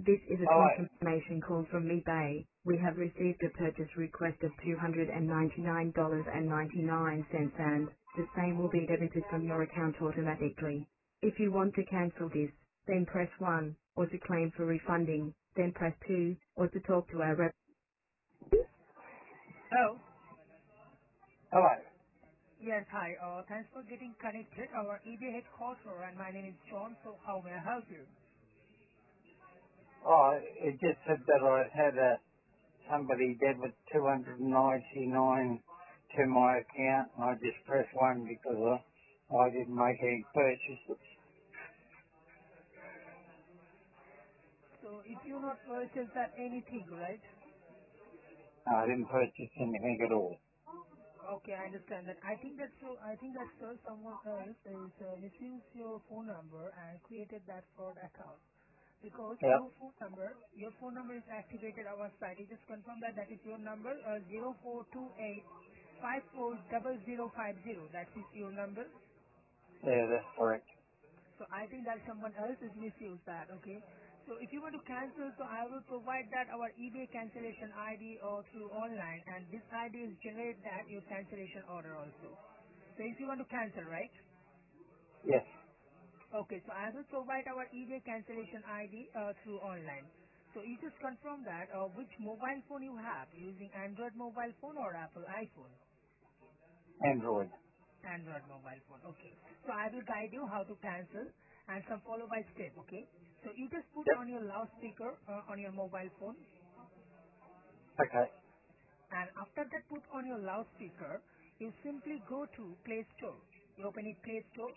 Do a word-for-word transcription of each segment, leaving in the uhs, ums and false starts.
This is a All right. confirmation call from eBay. We have received a purchase request of two hundred ninety-nine dollars and ninety-nine cents and the same will be debited from your account automatically. If you want to cancel this, then press one, or to claim for refunding, then press two, or to talk to our rep. Hello. All right. Yes, hi. Uh, thanks for getting connected. Our eBay headquarters and my name is John, so how may I help you? Oh, it just said that I had a somebody debit two hundred ninety-nine to my account, and I just pressed one because I, I didn't make any purchases. So if you not purchased that anything, right? I didn't purchase anything at all. Okay, I understand that. I think that so. I think that sir, someone else is uh, misused your phone number and created that fraud account. Because Yep. your phone number, your phone number is activated our side. You just confirm that that is your number, uh, zero four two eight five four zero zero five zero. That is your number. Yeah, that's correct. So I think that someone else is misused that, okay? So if you want to cancel, so I will provide that our eBay cancellation I D or through online, and this I D is generate that your cancellation order also. So if you want to cancel, right? Yes. Okay, so I will provide our eBay cancellation I D uh, through online. So you just confirm that uh, which mobile phone you have, using Android mobile phone or Apple iPhone? Android. Android mobile phone. Okay. So I will guide you how to cancel and some follow by step. Okay. So you just put Yep. on your loudspeaker uh, on your mobile phone, Okay. and after that put on your loudspeaker, you simply go to Play Store. You open it Play Store.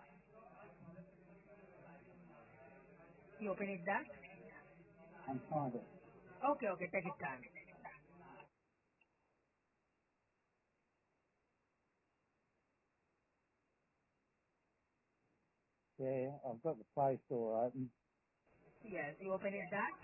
You open it that. I'm fine. Okay. Okay. Take your time. Yeah, I've got the Play Store open. Yes. You open it that.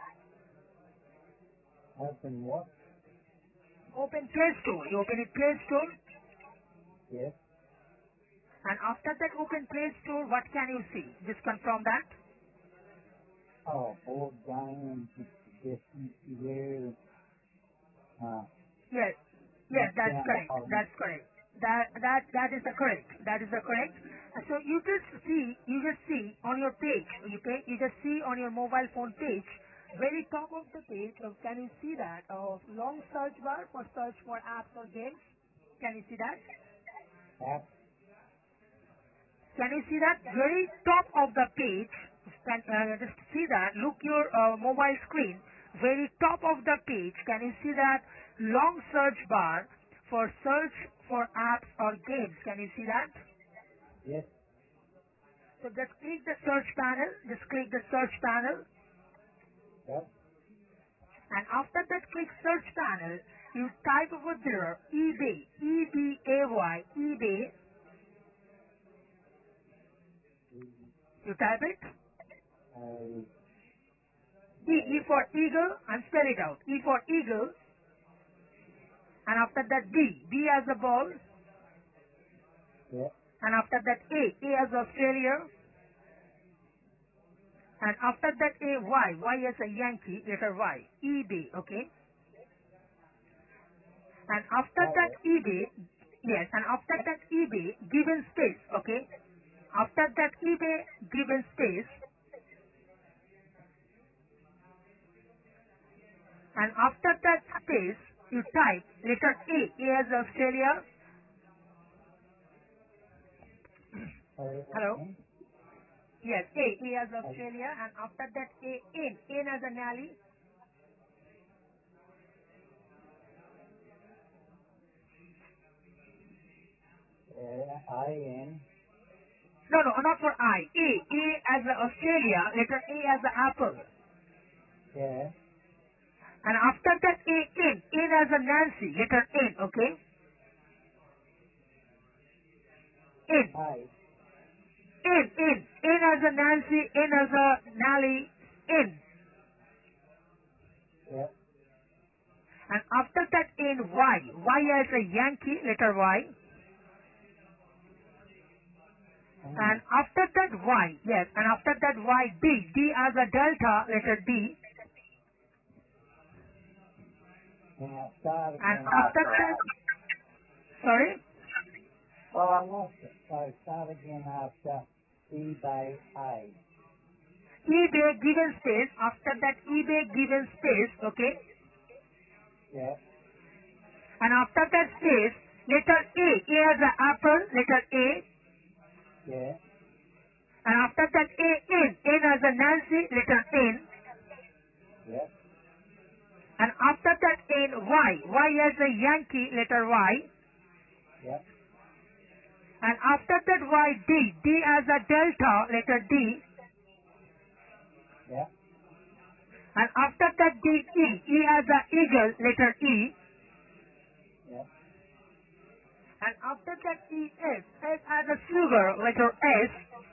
Open what? Open Play Store. You open it Play Store, Yes. and after that open Play Store, what can you see? Just confirm that. Oh, board games, suggestions there. Uh, Yes. Yes, not that's correct. downloading. That's correct. That that that is the correct. That is the correct. Uh, So you just see, you just see on your page. Okay, you just see on your mobile phone page, very top of the page. Uh, can you see that? Uh, long search bar for search for apps or games. Can you see that? App. Can you see that? Very top of the page. Can uh, just see that? Look your uh, mobile screen. Very top of the page. Can you see that long search bar for search for apps or games? Can you see that? Yes. So just click the search panel. Just click the search panel. Yep. And after that click search panel, you type over there eBay. E B A Y. eBay. You type it. Uh, E, e for eagle and spell it out. E for eagle. And after that B, B as a ball, yeah. and after that A, A as Australia, and after that A, Y, Y as a Yankee, letter Y, eBay, okay? And after Got that it. eBay, yes, and after that eBay, given space, okay? After that eBay, given space, and after that space, you type letter A, A as Australia, hello? A-N. Yes, A, A as Australia, and after that A, N, N as a Nally, A-N. no, no, not for I. A. A as a Australia, letter A as the apple. Yeah. And after that A, N. N as a Nancy, letter N, okay? N. A. N, N. N as a Nancy, N as a Nally, N. Yeah. And after that N, Y. Y as a Yankee, letter Y. And Mm. after that Y, yes, and after that Y, D, D as a delta, letter D, Now start and again after after that, A. sorry, Well, I lost it. So start again after eBay A. eBay given space, after that eBay given space, okay, Yeah, and after that space, letter A, A as a apple, letter A, yeah, and after that A, N, N as a Nancy, letter N, yeah, and after that N, Y, Y as a Yankee, letter Y, yeah, and after that Y, D, D as a delta, letter D, yeah, and after that D, E, E as a eagle, letter E, yeah, and after that E, S, S as a sugar, letter S,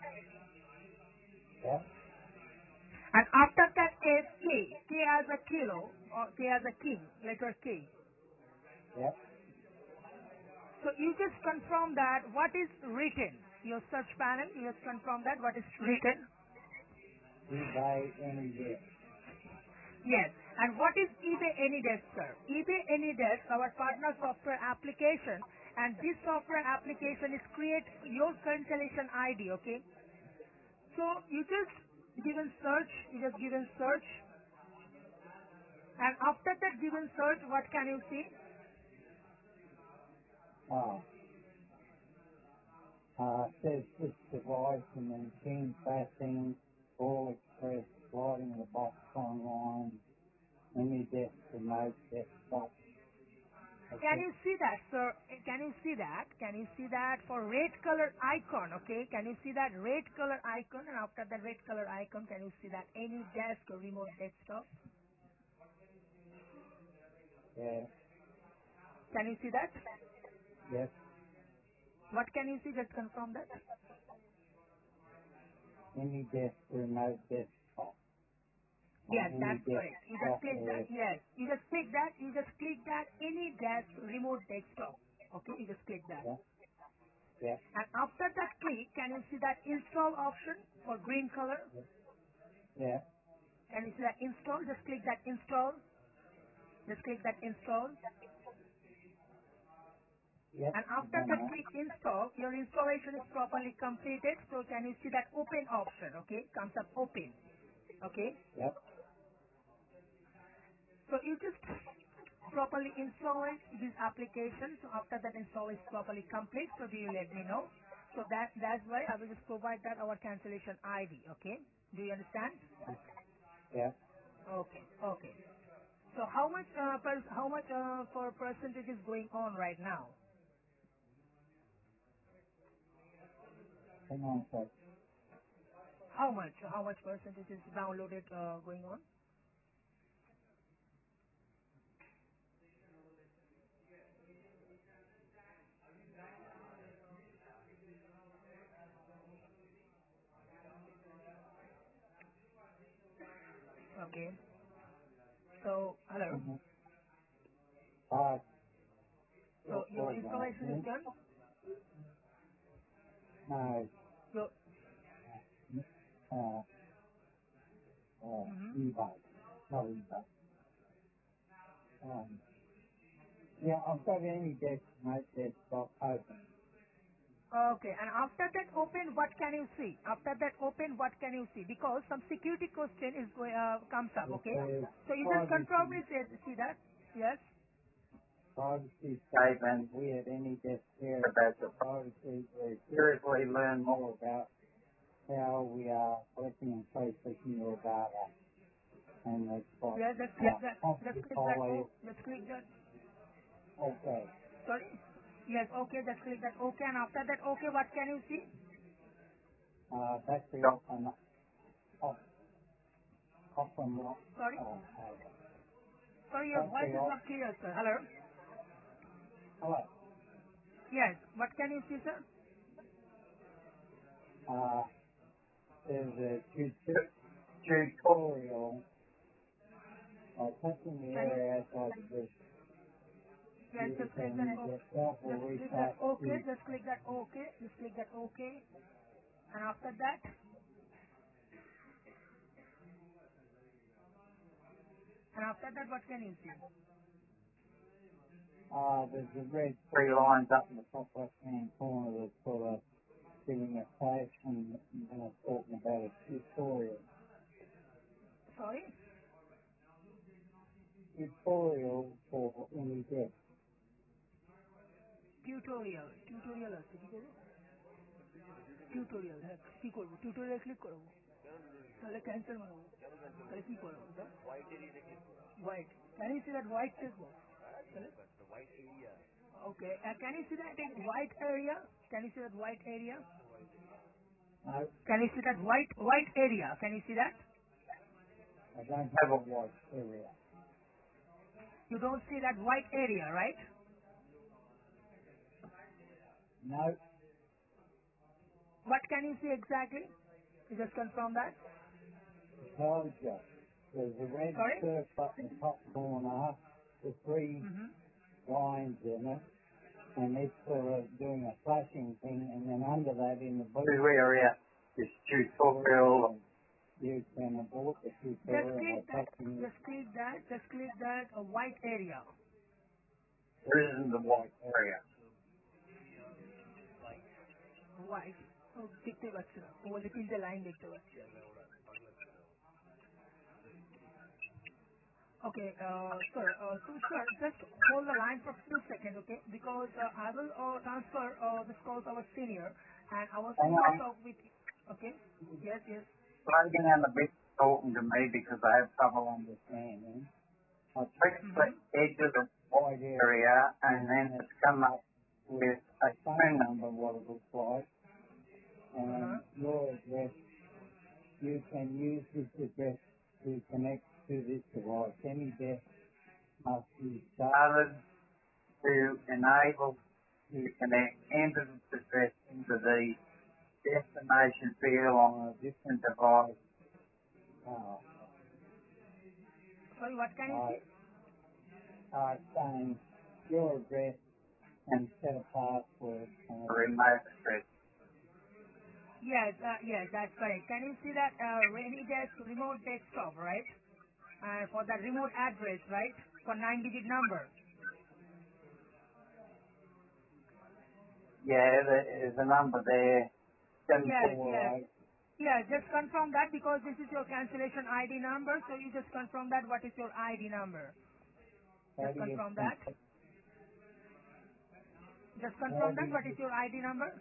yeah, and after that is K, K as a kilo, or K as a king, letter K. yeah. So you just confirm that what is written. Your search panel, you just confirm that what is written. eBay any day. Yes. And what is eBay AnyDesk, sir? eBay AnyDesk, our partner software application, and this software application is create your cancellation I D, okay? So you just give in search, you just give in search, and after that given search, what can you see? Oh, uh, says this device and then Team Passing, All Express, sliding the box online, any desk remote desktop. Can Okay. you see that, sir? Can you see that? Can you see that for red color icon, okay? Can you see that red color icon? And after that red color icon, can you see that any desk or remote desktop? Yeah, Can you see that? yes, What can you see? Just confirm that. any desk remote desktop or Yes, any that's desk correct. You just click that. software. Yes, you just click that. You just click that any desk remote desktop. Okay, you just click that. Yeah, yeah, And after that click, can you see that install option for green color? yeah, Can you see that install? Just click that install. Just click that install. yep, And I've after done that that. click install, your installation is properly completed. So can you see that open option? Okay, comes up open. Okay, Yep, so you just properly install it, this application. So after that install is properly complete, so do you let me know? So that that's why I will just provide that our cancellation I D. Okay, do you understand? yep. Okay, okay. So how much uh, per, how much uh, for percentage is going on right now? Hang on a sec. How much? How much percentage is downloaded uh, going on? Okay. So hello. Mm-hmm. Uh, So your your call back. installation is Hmm? done. No, So uh, uh, mhm. eBay. Not eBay. Um, yeah, I've got any desk remote desktop open. Okay, and after that open, what can you see? After that open, what can you see? Because some security question is going uh, comes up. It Okay, says so you just confirm privacy, it. say- See that? Yes. privacy statement. We at any desk care about the privacy. We seriously learn more about how we are collecting and processing your data. And it's got Yes. Just click uh, that. Just click that. hospitality. Oh, just click that. Okay. Sorry. Yes. Okay. Just click that. Okay, and after that, okay, what can you see? Uh, battery off and off, off and off. Sorry. Uh, uh, Sorry, your voice battery is off. not clear, sir. Hello. Hello. Yes. What can you see, sir? Uh, there's a tut- tutorial uh, touching the Can you? area outside the business. Yes. You Just click that. can Okay. yourself will Just click that. restart Okay. the Just click that. Okay. Just click that. Okay. And after that, and after that, what can you see? Uh, there's the red three lines up in the top left-hand corner that's sort of giving a flash, and then it's talking about a tutorial. Sorry? Tutorial for any desk. Tutorial. Tutorial আছে কি করব? Tutorial, হ্যাঁ কি করব? Tutorial click করব। তাহলে cancel মারব। তাহলে কি করব? White. Can you see that white text box? Okay. Uh, can you see that white area? Can you see that white area? No, Can you see that white white area? Can you see that? I don't have a white area. You don't see that white area, right? No, What can you see exactly? You just confirm that. told you. There's a red Sorry? circle up in the top corner with three Mm-hmm. lines in it, and it's sort of doing a flashing thing, and then under that in the blue area is tutorial, and you can abort the Just tutorial by click that. touching it. Just click that. Just click that a white area. There isn't the white area. White. Oh, দেখতে পাচ্ছি না। ও বলে তিনটে line দেখতে পাচ্ছি। Okay, uh, sir. Uh, so, sir, just hold the line for a few seconds, okay? Because uh, I will uh, transfer uh, this call to our senior, and our Hang senior on. talk with you. Okay? Yes, yes. Slogan and the bit talking to me because I have trouble understanding. I clicked the Mm-hmm. edge of the white area, and then it's come up with a phone number, what it looks like, and Uh-huh. your address. You can use this address to connect to this device. Any desk must be started to enable you to connect enter this address into the destination field on a different device. Uh, Sorry, what can you I, see? I saying your address and set a password and a remote address. Yes, uh, yes, that's correct. Can you see that uh, Rainy Desk remote desktop, right? Uh, for that remote address, right? For nine-digit number. Yeah, there is a number there, seven Yes, four yes. eight. Yeah, just confirm that because this is your cancellation I D number, so you just confirm that what is your I D number. How Just do you confirm that. confirm? Just How confirm do that what you, is your I D number.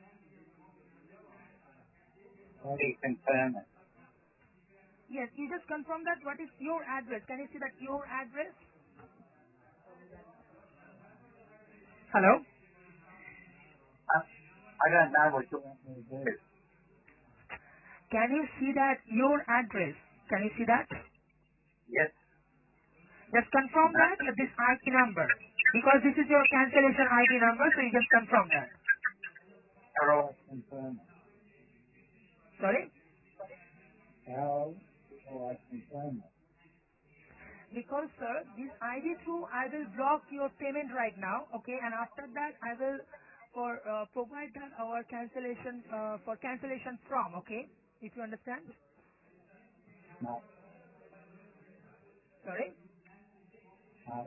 how do you confirm it? Yes, you just confirm that what is your address. Can you see that your address? Hello? I, I don't know what you want me to do. Can you see that your address? Can you see that? Yes. Just confirm No. that with this I D number. Because this is your cancellation I D number, so you just confirm that. How do I confirm it? Sorry? How do I confirm it? Because, sir, this I D through, I will block your payment right now, okay? And after that, I will for uh, provide that our cancellation, uh, for cancellation from, okay? If you understand? No. Sorry? No.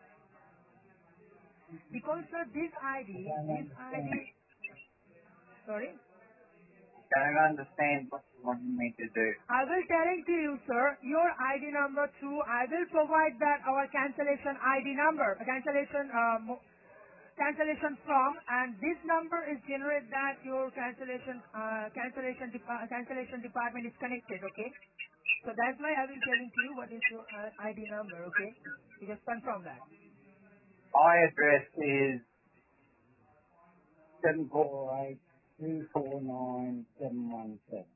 Because, sir, this I D, I don't this I D, understand. sorry? I don't understand what you want me to do. I will telling to you, sir, your I D number through, I will provide that our cancellation I D number, cancellation, uh, mo- cancellation from, and this number is generate that your cancellation, uh, cancellation, depa- cancellation department is connected, okay? So that's why I will telling to you what is your uh, I D number, okay? You just confirm that. My address is seven four eight two four nine seven one seven.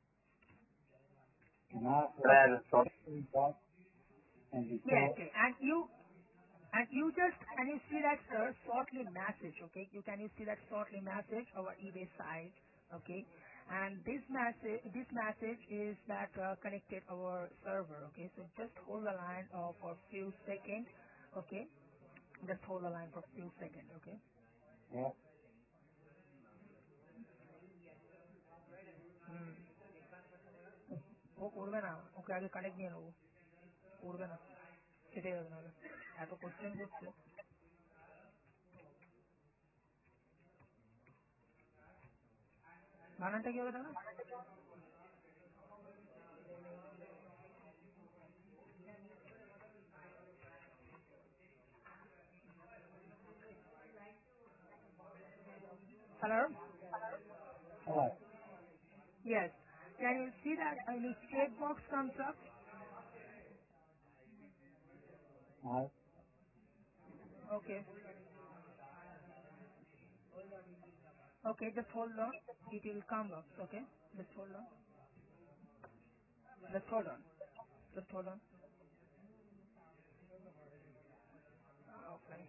And after that, it's got three dots, and Yes, before, okay. And you, and you just, can you see that, sir, shortly message, okay? You can you see that shortly message, our eBay site, okay? And this message, this message is that uh, connected our server, okay? So just hold the line uh, for a few seconds, okay? Just hold the line for a few seconds, okay? yeah, ও করবে না, ওকে আগে connect নিয়ে নেবো, করবে না, কেটে যাবে নাহলে, এত কোশ্চেন করছে। বানানটা কি হবে দাদা? Hello? Hello. Yes. Can you see that any checkbox comes up? No. Okay. Okay, just hold on. It will come up, okay? Just hold on. Just hold on. Just hold on. Okay.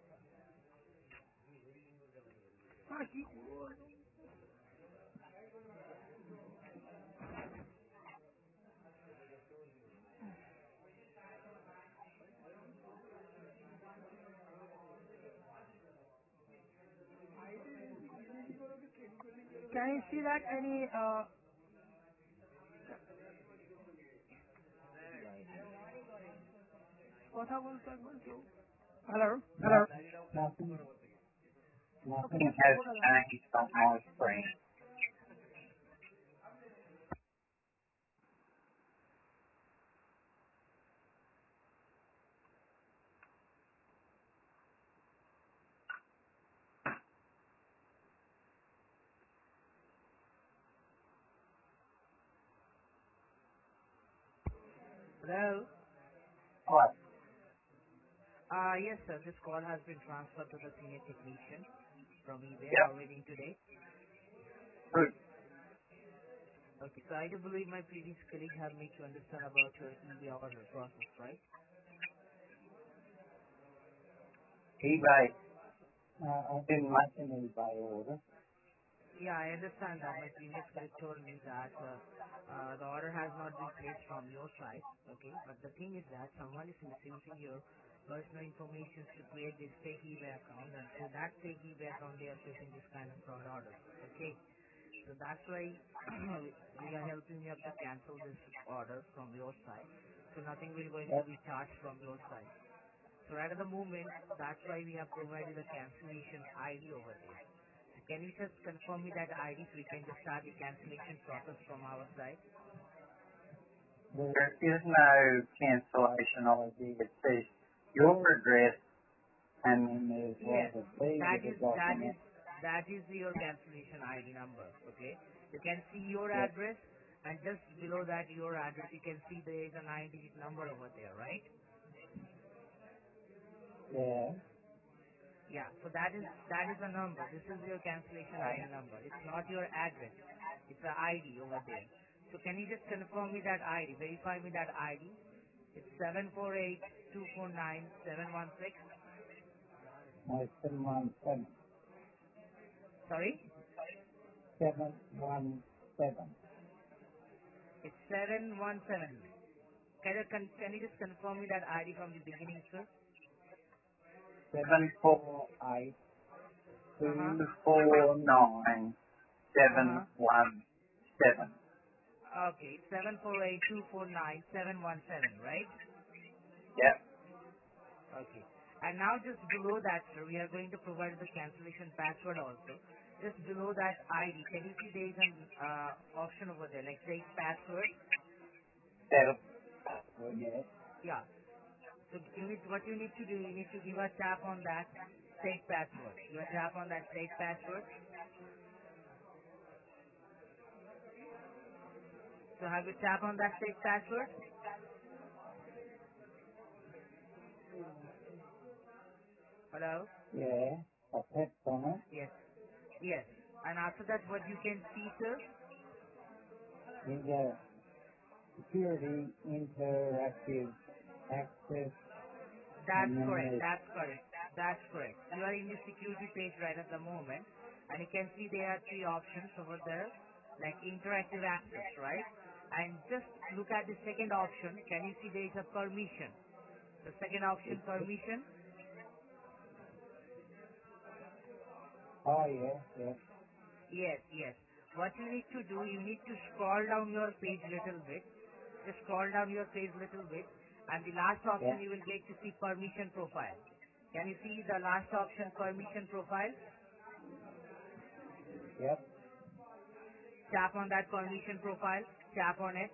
Ah, কি করবো? Can you see that any uh কথা বলতো একবার কেউ? Hello? Hello? Nothing, Okay, nothing just has hold on. changed on my screen. Hello? What? Uh, yes, sir. This call has been transferred to the senior technician from eBay. Yep. How are we doing today? Good. Okay, so I do believe my previous colleague have made you understand about your eBay order process, right? eBay. Uh, I didn't make an eBay order. Yeah, I understand that. My previous colleague told me that uh, uh, the order has not been placed from your side, okay? But the thing is that someone is misusing your personal information to create this fake eBay account, and through that fake eBay account, they are placing this kind of fraud order, okay? So that's why we are helping you up to cancel this order from your side. So nothing will going to Yep. be charged from your side. So right at the moment, that's why we have provided a cancellation I D over there. So can you just confirm me that I D so we can just start the cancellation process from our side? There is no cancellation I D. It says your address and then there's Yes, like a B that with a is that is document. that is your cancellation I D number. Okay, you can see your Yep. address, and just below that your address, you can see there is a nine-digit number over there, right? Yeah. Yeah, so that is that is a number. This is your cancellation I D number. It's not your address. It's a I D over there. So can you just confirm me that I D? Verify me that I D. It's seven four eight two four nine seven one six. No, seven one seven. Sorry, Seven one seven. it's seven one seven. Can you con- can you just confirm me that I D from the beginning, sir? Seven four eight Uh huh. two four nine Uh seven huh. one seven. Okay, seven four eight two four nine seven one seven, right? Yep. Okay. And now just below that, sir, we are going to provide the cancellation password also. Just below that I D, can you see there is an uh, option over there, like save password? That'll. Oh, yeah. Yeah. So you need, what you need to do, you need to give a tap on that save password. You tap on that save password. So have you tap on that save password? Hello? Yeah. I tapped on it. Yes. Yes. And after that, what you can see, sir? You got security interactive access That's and then correct. there's That's correct. That's correct. You are in the security page right at the moment, and you can see there are three options over there, like interactive access, right? And just look at the second option. Can you see there is a permission? The second option, permission. oh yeah, yeah. Yes, yes. What you need to do, you need to scroll down your page little bit, just scroll down your page a little bit, and the last option Yeah. you will get to see permission profile. Can you see the last option, permission profile? Yep. Tap on that permission profile, tap on it,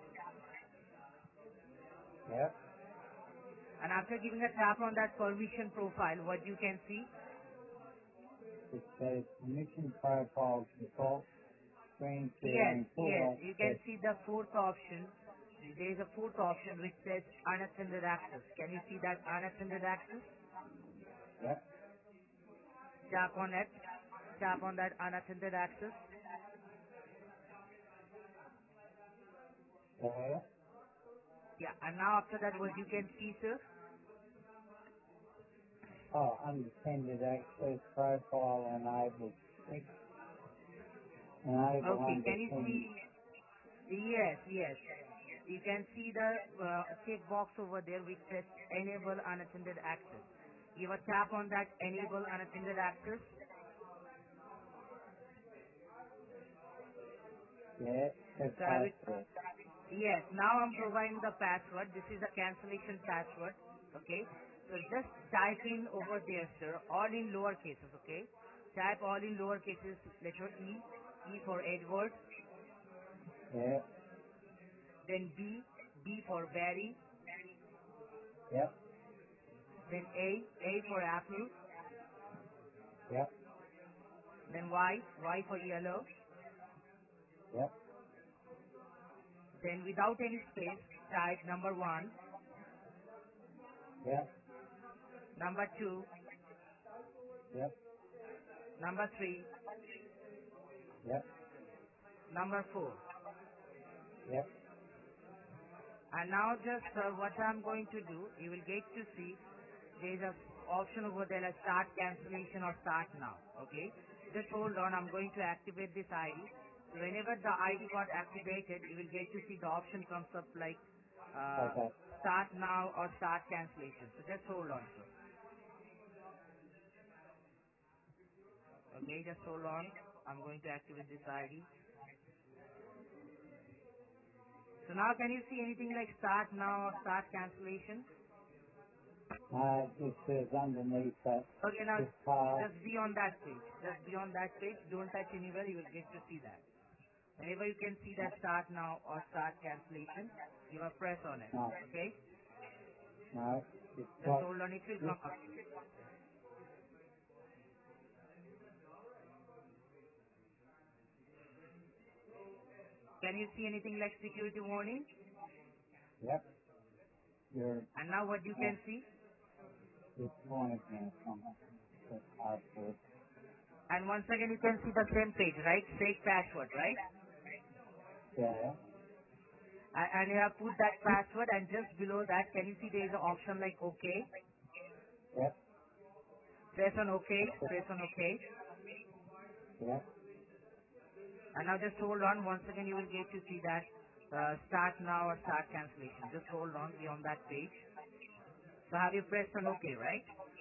Yep. and after giving a tap on that permission profile, what you can see? It says permission profile default screen Yes, sharing full yes, you can access. see the fourth option. There is a fourth option which says unattended access. Can you see that unattended access? Yep. Tap on it. Tap on that unattended access. Yeah. Yeah, and now after that what you can see, sir? Oh, unattended access profile enabled. Enable Okay, can you unattended. see? Yes, yes. You can see the uh, tick box over there which says enable unattended access. Give a tap on that enable unattended access. Yeah. That's So I will, password. yes, now I'm providing the password. This is the cancellation password. Okay. So just type in over there, sir, all in lower cases, okay? Type all in lower cases, letter E, E for Edward, Yeah. then B, B for Barry, Yep. then A, A for Apple, Yep. then Y, Y for yellow, Yep. then without any space, type number one, Yep. number two, Yep. number three, Yep. number four. Yep. And now just uh, what I'm going to do, you will get to see there's a option over there like start cancellation or start now. Okay? Just hold on, I'm going to activate this I D. So whenever the I D got activated, you will get to see the option comes up like uh, Okay. start now or start cancellation. So just hold on, sir. Okay, just hold on. I'm going to activate this I D. So now can you see anything like start now or start cancellation? Uh, it just says underneath that, Okay, now this part. just be on that page. Just be on that page. Don't touch anywhere. You will get to see that. Whenever you can see that start now or start cancellation, you will press on it. No, Okay? no, it's Just got hold on. It will this. come up. Can you see anything like security warning? Yep. Your, And now what you uh, can see? this morning now from the password. And once again you can see the same page, right? Fake password, right? Yeah. A- And you have put that password and just below that, can you see there is an option like OK? Yep. Press on OK. Press on OK. Yep. And now just hold on. Once again, you will get to see that uh, start now or start cancellation. Just hold on. Be on that page. So have you pressed on OK, right?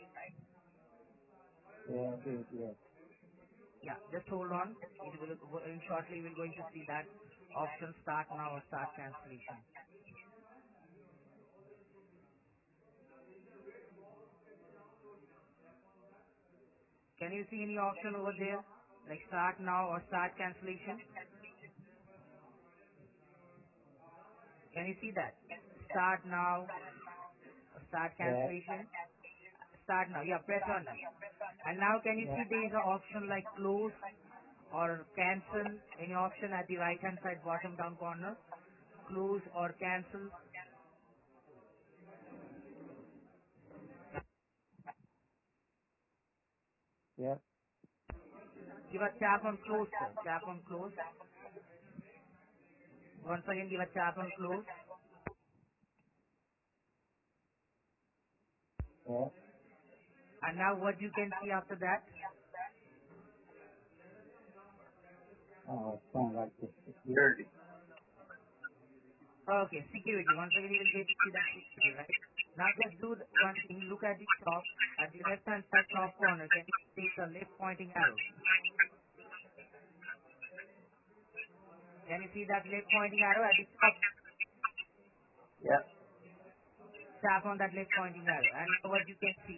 Yeah, it, yeah. Yeah. Just hold on. It will in shortly. You will going to see that option start now or start cancellation. Can you see any option over there like start now or start cancellation? Can you see that? Start now or start Yeah. cancellation? Start now. Yeah. Press on it. And now can you Yeah. see there is an option like close or cancel, any option at the right hand side bottom down corner, close or cancel. Yep. Give a tap on close, sir. Tap on close. Once again give a tap on close. Yeah. And now what you can see after that? Oh, it sounds like this security. Okay, security. Once again you will get to see that security, right? Now just do the one thing, look at the top, at the left hand side top corner, can you see the left pointing arrow? Can you see that left pointing arrow at the top? Yep. Tap on that left pointing arrow, and what you can see.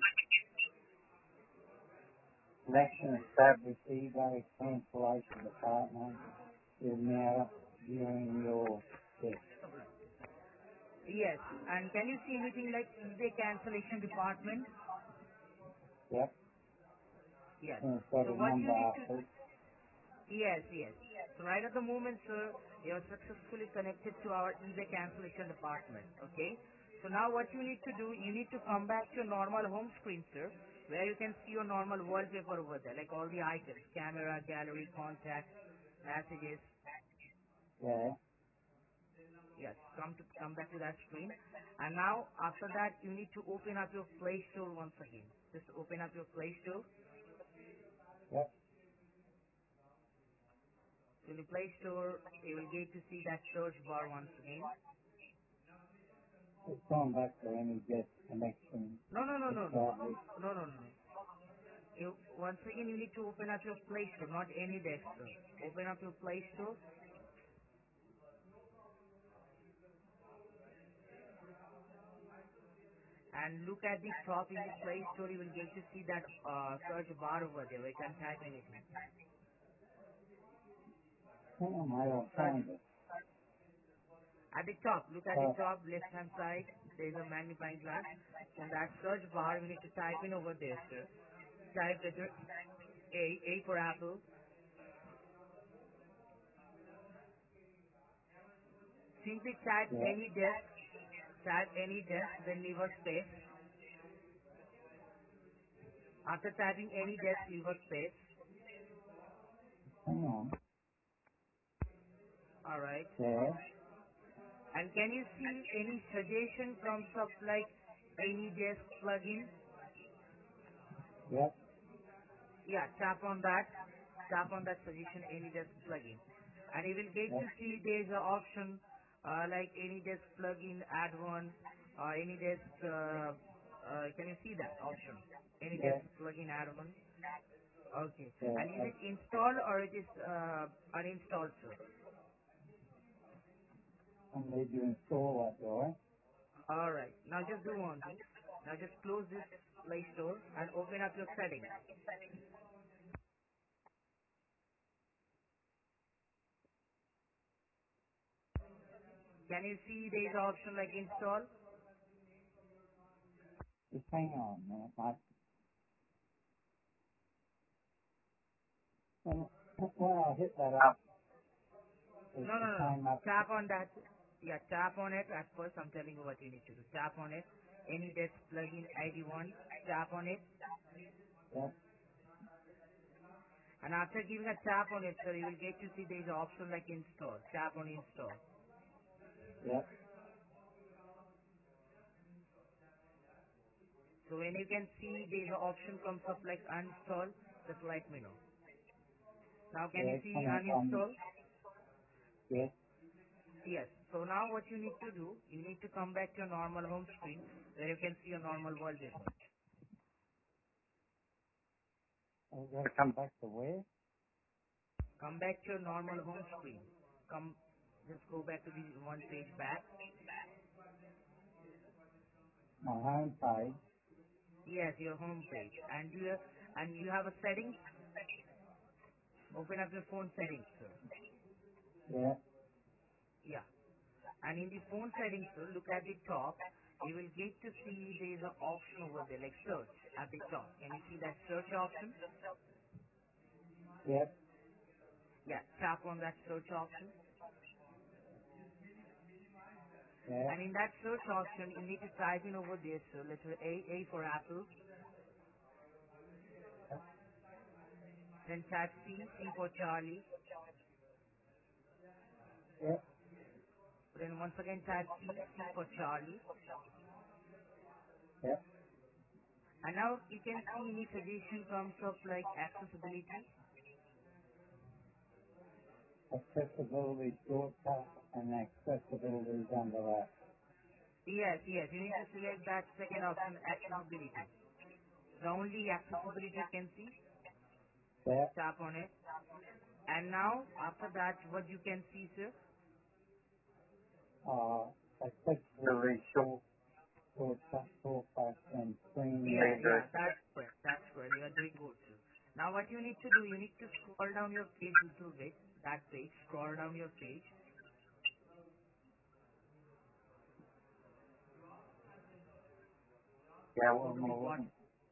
Connection established. eBay cancellation department is now viewing your check. Yes, and can you see anything like eBay cancellation department? Yep. Yes. And it's got So a what you number need to, after. yes, yes. So right at the moment, sir, you're successfully connected to our eBay cancellation department, okay? So now what you need to do, you need to come back to your normal home screen, sir, where you can see your normal wallpaper over there, like all the icons, camera, gallery, contact, messages. Yeah. Yes, come to come back to that screen. And now after that, you need to open up your Play Store once again. Just open up your Play Store. Yep. So in the Play Store, you will get to see that search bar once again. It's gone back to any desk connection No, no, no, no, no, established. no, no, no. You, once again, you need to open up your Play Store, not any desktop. Open up your Play Store. And look at the top in the Play Store, you will get to see that uh, search bar over there where you can type anything. Damn, I don't Search. find it. At the top, look at the Uh, top left hand side, there is a magnifying glass. On that search bar, we need to type in over there, sir. Type letter A, A for apple. Simply type yeah. any desk, type any desk, then leave a space. After typing any desk, leave a space. Hang on. Alright. Yeah. And can you see any suggestion comes up like any desk plugin? Yep. Yeah, tap on that. Tap on that suggestion any desk plugin. And you will get Yep. to see there's an option uh, like any desk plugin, add one, or any desk, uh, uh, can you see that option? Any Yeah. desk plugin, add one. Okay. Yeah. And is I, it installed or it is uh, uninstalled, sir? I need to install that, do I? Alright. Now just do one thing. Now just close this Play Store and open up your settings. Can you see there is an option like install? Just hang on a minute, mate. When, when I hit that up, it, No, no, it no, no. came up. Tap on that. Yeah, tap on it. At first, I'm telling you what you need to do. Tap on it. Any desk plugin I D one. Tap on it. Yep. And after giving a tap on it, sir, you will get to see there is an option like install. Tap on install. Yep. So when you can see there is an option comes up like uninstall, just let me know. Now can Yeah, you it's see coming up on. uninstall? Yes. Yes. So now what you need to do, you need to come back to your normal home screen where you can see your normal wallpaper. I've got to come back to where? Come back to your normal home screen. Come, just go back to the one page back. My home page. Yes, your home page. And you have, and you have a settings. Open up your phone settings, sir. Yeah. Yeah. And in the phone settings, sir, look at the top. You will get to see there is an option over there, like search at the top. Can you see that search option? Yep. Yeah, tap on that search option. Yeah. And in that search option, you need to type in over there, sir, letter A, A for apple. Then type C, C for Charlie. Yep. Then once again type C, C for Charlie. Yep. And now you can see any suggestion comes up like accessibility. Accessibility shortcut and accessibility is under that. Yes, yes, you need to select that second option, accessibility. The only accessibility you can see, Yep. tap on it. And now, after that, what you can see, sir? Uh, a particularly short, short, short back and screen Yeah, reader. yeah, that's correct. That's correct. You are doing good, sir. Now what you need to do, you need to scroll down your page a little bit. That page, scroll down your page. Yeah, Go one to the more. bottom.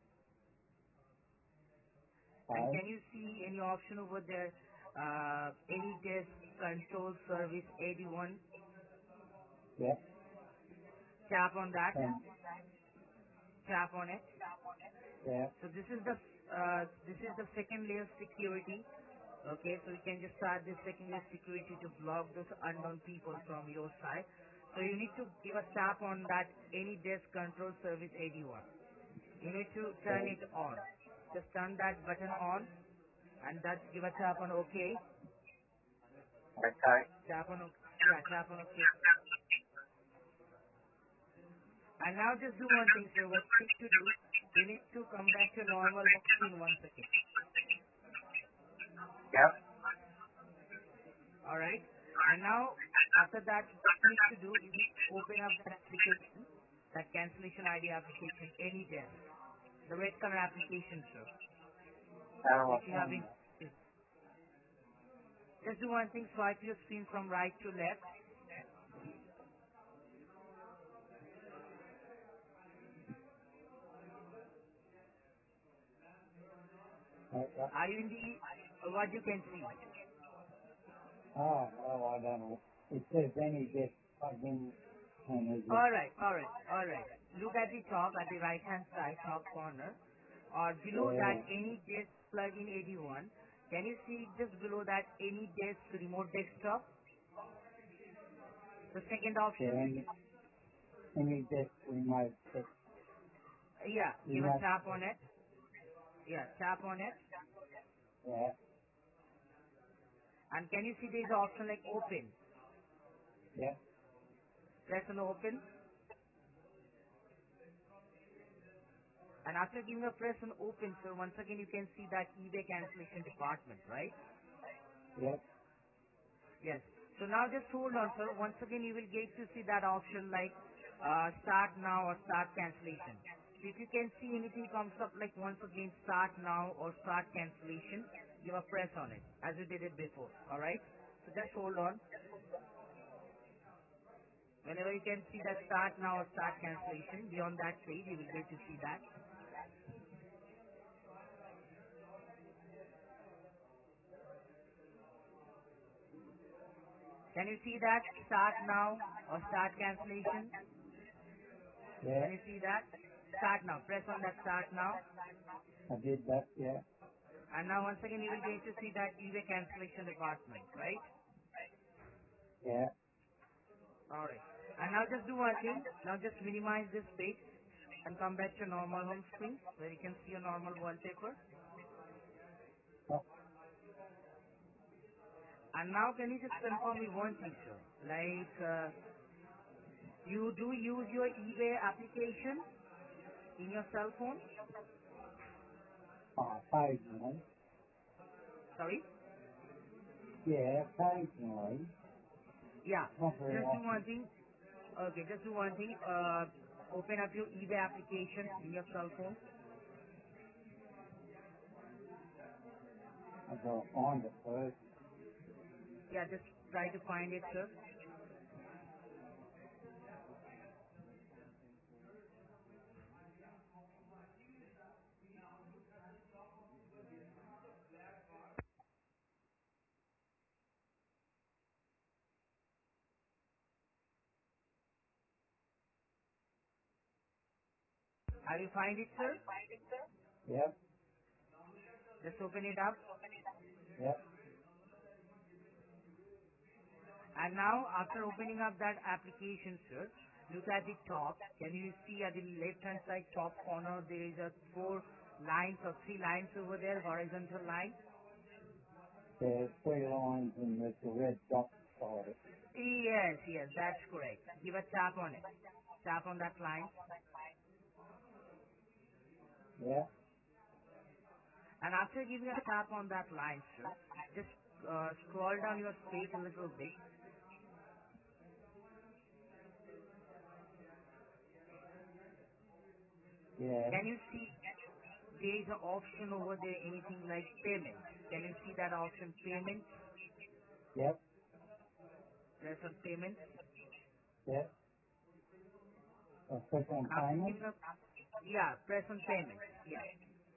And Five. can you see any option over there? Uh, any desk control service eighty-one. Yeah. Tap on that. And, Tap on it. yeah. So this is the uh, this is the second layer security. Okay, so you can just start this second layer security to block those unknown people from your side. So you need to give a tap on that any desk control service eighty-one. You need to turn Okay. it on. Just turn that button on and that give a tap on OK. Okay. Tap on OK. Yeah, tap on OK. And now just do one thing, sir. What you need to do, you need to come back to normal home screen once again. Yep. Alright? And now, after that, what you need to do, you need to open up that application, that cancellation I D application, any desk. The red color application, sir, How do I which you have find been. that? Just do one thing, swipe your screen from right to left. Okay. Are you in the, what you can see? Oh, well, I don't know. It says any disk plug in and is it? Alright, alright, alright. Look at the top, at the right hand side, top corner, or below that, Yeah. any desk plug-in eighty-one. Can you see just below that, any desk remote desktop? The second Yeah. option? Any, any disk remote. Disk, Yeah, give a remote. tap on it. Yeah, tap on it. Yeah. And can you see there is an option like open? Yeah. Press on open. And after giving a press on open, sir, once again you can see that eBay cancellation department, right? Yeah. Yes. So now just hold on, sir. Once again you will get to see that option like uh, start now or start cancellation. So if you can see anything comes up like once again start now or start cancellation, give a press on it as we did it before. Alright? So just hold on. Whenever you can see that start now or start cancellation, beyond that page you will get to see that. Can you see that start now or start cancellation? Yeah. Can you see that? Start now. Press on that start now. I did that. Yeah. And now once again you will get to see that eBay cancellation department, right? Yeah. Alright. And now just do one thing. Now just minimize this page and come back to normal home screen where you can see your normal wallpaper. Oh, And now can you just confirm me one thing, sir? Like, uh, you do use your eBay application in your cell phone? oh, occasionally. Sorry? Yeah, occasionally. Yeah. Not very Just do often. one thing. Okay, just do one thing. Uh, open up your eBay application in your cell phone. I've got to find it first. Yeah, just try to find it, sir. Have you find it, sir? Yep. Just open it up. Yep. And now, after opening up that application, sir, look at the top. Can you see at the left-hand side top corner, there is a four lines or three lines over there, horizontal line? There's three lines and there's a red dot beside it. Yes, yes, that's correct. Give a tap on it. Tap on that line. Yeah. And after giving a tap on that line, sir, just uh, scroll down your page a little bit. Yeah. Can you see there is an option over there, anything like payment? Can you see that option, payment? Yep. Press on payment. Yep. A click on And after payment. giving a, yeah, press on payment. Yeah.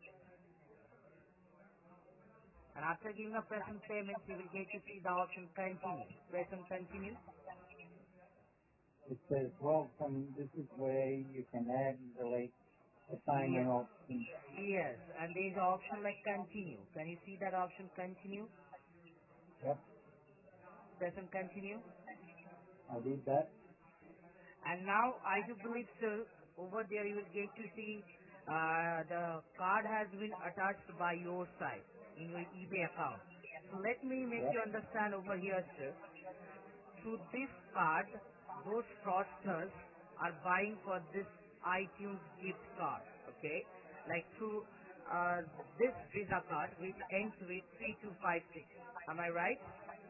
And after giving a press on payment, you will get to see the option continue. Press on continue. It says, welcome, this is where you can add and delete the payment Yes. option. Yes. And there is an option like continue. Can you see that option continue? Yep, Press on continue. I did that. And now I do believe, sir, over there you will get to see uh, the card has been attached by your side in your eBay account. So let me make Yep, you understand over here, sir. Through this card, those fraudsters are buying for this iTunes gift card, okay? Like through uh, this Visa card, which ends with three two five six. Am I right?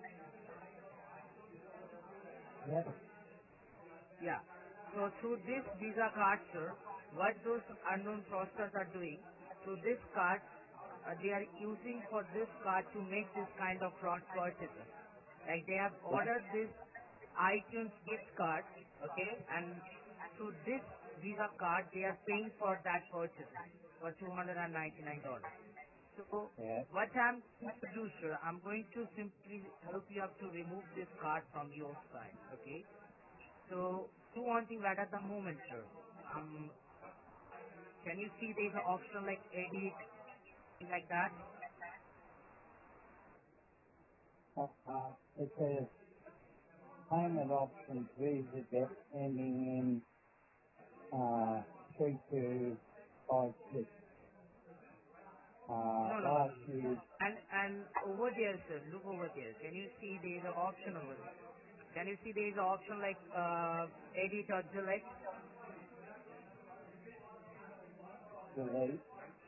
yep, Yeah. So through this Visa card, sir, what those unknown fraudsters are doing, through this card, uh, they are using for this card to make this kind of fraud purchases. Like they have yep, ordered this iTunes gift card, okay, and through this Visa card, they are paying for that purchase for two hundred ninety-nine dollars. So yeah. what I'm going to do, sir, I'm going to simply help you up to remove this card from your side, okay? So do one thing right at the moment, sir. Um, can you see there's an option like edit, thing like that? Uh, uh, it says payment options, Visa debt ending in uh, three two five six. Uh, No, no. last year, And and over there, sir, look over there. Can you see there's an option over there? Can you see there's an option like uh, edit or delete? delete.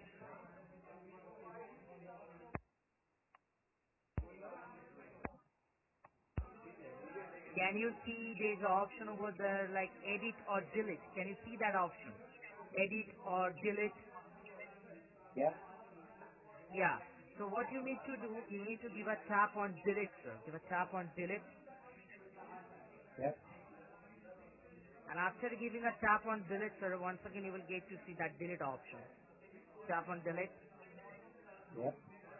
Can you see there's an option over there like edit or delete? Can you see that option? Edit or delete? Yep, Yeah. So what you need to do, you need to give a tap on delete, sir. Give a tap on delete. yep, And after giving a tap on delete, sir, once again you will get to see that delete option. Tap on delete. yep,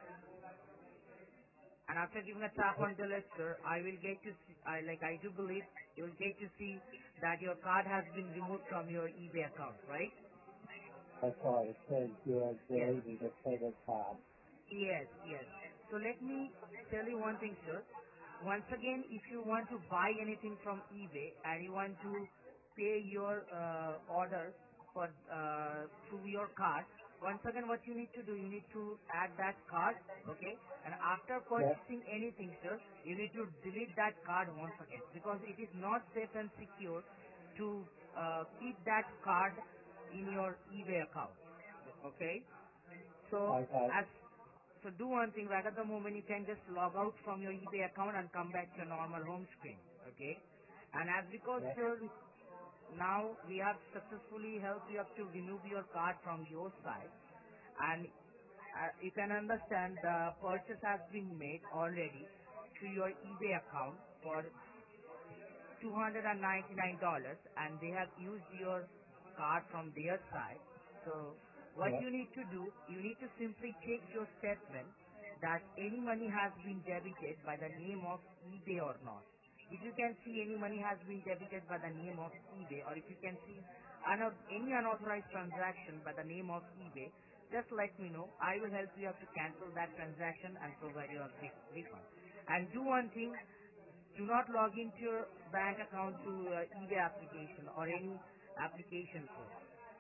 And after giving a tap on delete, sir, I will get to see, I like I do believe you will get to see that your card has been removed from your eBay account, right? that's right. It says you have Yes. deleted a credit card. Yes, yes. So let me tell you one thing, sir. Once again, if you want to buy anything from eBay and you want to pay your uh, order for uh, through your card, once again, what you need to do, you need to add that card, okay? And after Yep, purchasing anything, sir, you need to delete that card once again because it is not safe and secure to uh, keep that card in your eBay account, okay? So okay, as so do one thing right at the moment you can just log out from your eBay account and come back to your normal home screen. Okay? And as because yep, sir, now we have successfully helped you up to remove your card from your side and uh, you can understand the purchase has been made already to your eBay account for two hundred ninety-nine dollars and they have used your card from their side. So what yep, you need to do, you need to simply check your statement that any money has been debited by the name of eBay or not. If you can see any money has been debited by the name of eBay or if you can see unaut- any unauthorized transaction by the name of eBay, just let me know. I will help you out to cancel that transaction and provide you a quick refund. And do one thing, do not log into your bank account through uh, eBay application or any application code.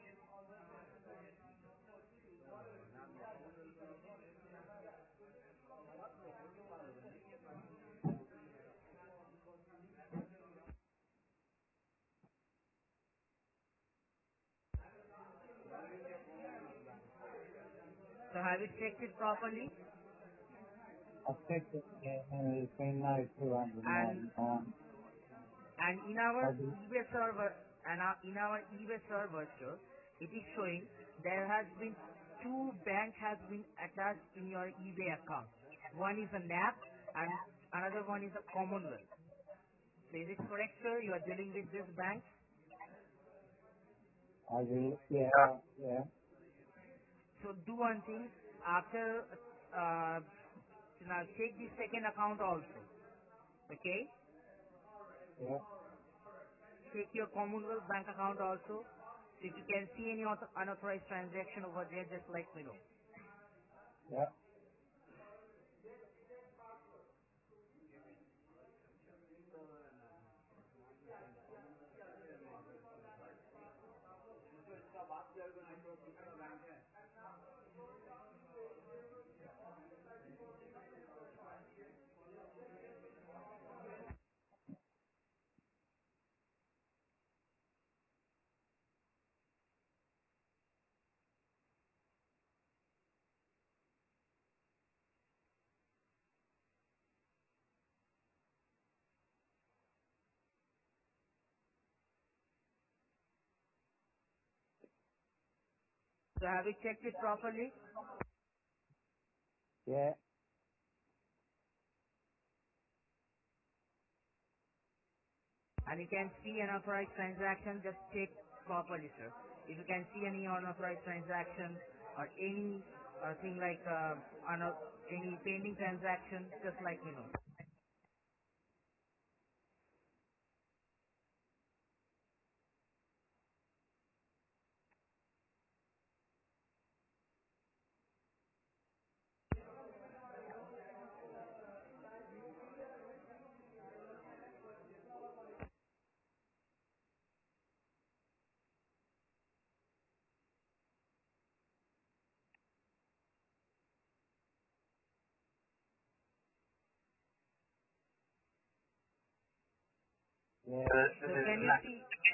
So have you checked it properly? I checked it yeah, and there's been no And two ninety-nine. and in our I did, eBay server and our, in our eBay server, sir, it is showing there has been two bank has been attached in your eBay account. One is a N A B and another one is a Commonwealth. So is it correct, sir? You are dealing with this bank? I will, yeah, yeah, So do one thing. After, uh, now check the second account also. Okay? yeah, Check your Commonwealth bank account also. If you can see any author- unauthorized transaction over there, just let me know. yeah. So have you checked it properly? Yeah, And you can see unauthorized transaction, just check properly, sir. If you can see any unauthorized transaction or any uh, thing like uh, unau- any pending transaction, just let me know. yeah. So can you see?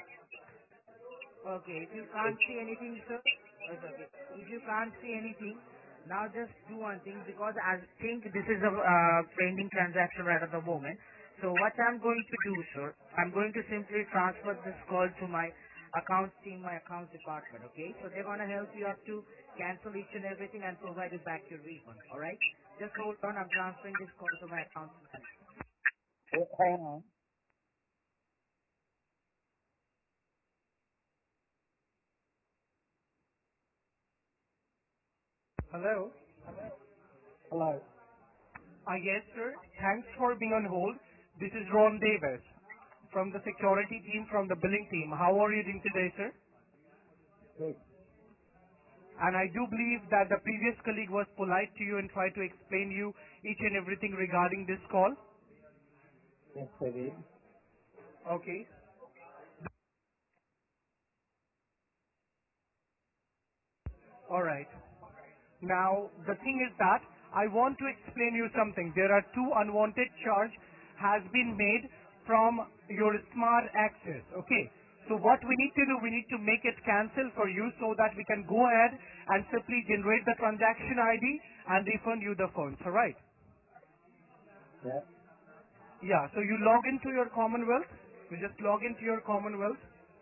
Okay, if you can't see anything, sir, oh, sorry. If you can't see anything, now just do one thing because I think this is a uh, pending transaction right at the moment. So what I'm going to do, sir, I'm going to simply transfer this call to my accounts team, my accounts department, okay? So they're going to help you up to cancel each and everything and provide you back your refund, alright? Just hold on, I'm transferring this call to my accounts manager. Yeah, hang on. Hello. Hello. Uh, yes, sir. Thanks for being on hold. This is Ron Davis from the security team, from the billing team. How are you doing today, sir? Good. And I do believe that the previous colleague was polite to you and tried to explain you each and everything regarding this call. Yes, it is. Okay. All right. Now, the thing is that I want to explain you something. There are two unwanted charge has been made from your smart access. Okay. So what we need to do, we need to make it cancel for you so that we can go ahead and simply generate the transaction I D and refund you the funds. All right. Yeah, Yeah. So you log into your Commonwealth. You just log into your Commonwealth.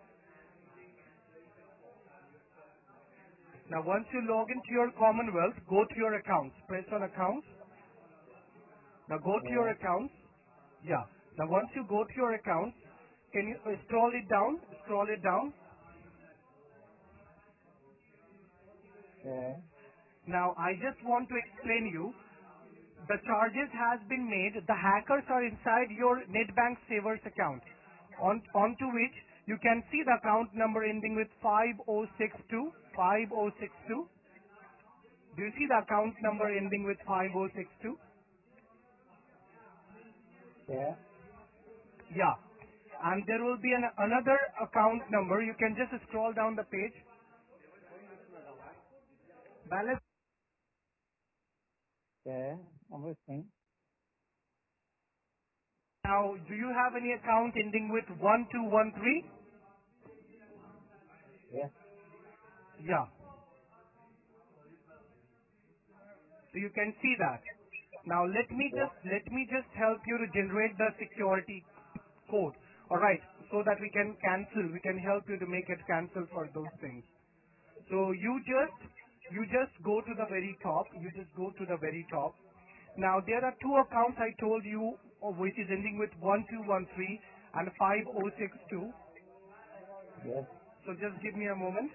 Now once you log into your Commonwealth, go to your accounts. Press on accounts. Now go to your yeah, accounts. Yeah. Now once you go to your accounts, can you uh, scroll it down? Scroll it down. yeah, Now I just want to explain you. The charges has been made. The hackers are inside your NetBank Savers account, on onto which you can see the account number ending with five oh six two. five oh six two. Do you see the account number ending with five oh six two? yeah, Yeah. And there will be an, another account number. You can just scroll down the page. Balance. yeah. I'm listening. Now, do you have any account ending with one two one three? Yeah, Yeah. So you can see that. Now let me yeah, just let me just help you to generate the security code. All right, so that we can cancel. We can help you to make it cancel for those things. So you just you just go to the very top. You just go to the very top. Now there are two accounts I told you, uh, which is ending with one two one three and five oh six two. Yes. So just give me a moment.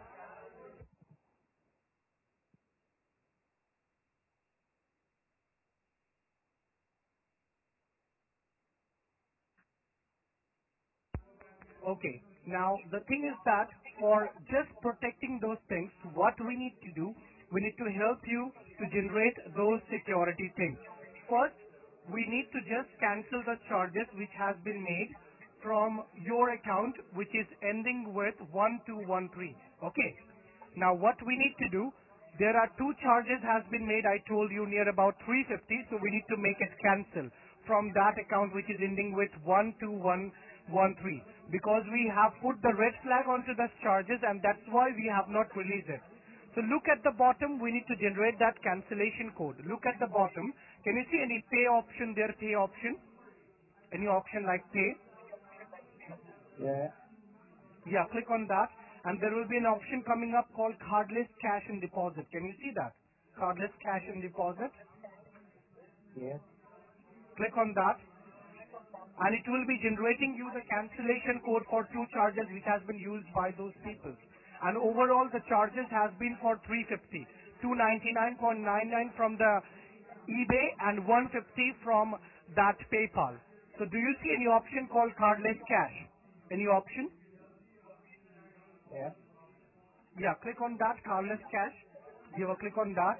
Okay. Now the thing is that for just protecting those things, what we need to do, we need to help you to generate those security things. First, we need to just cancel the charges which has been made from your account, which is ending with one two one three. Okay. Now what we need to do, there are two charges has been made, I told you, near about three fifty, so we need to make it cancel from that account which is ending with one two one one three, because we have put the red flag onto the charges and that's why we have not released it. So look at the bottom, we need to generate that cancellation code. Look at the bottom. Can you see any pay option there, pay option? Any option like pay? Yeah. Yeah, click on that and there will be an option coming up called cardless cash and deposit. Can you see that? Cardless cash and deposit. Yes. Click on that and it will be generating you the cancellation code for two charges which has been used by those people. And overall the charges has been for three fifty. two ninety-nine point nine nine from the eBay and one fifty from that PayPal. So do you see any option called cardless cash? Any option? Yeah. Yeah, click on that, cardless cash. Give a click on that.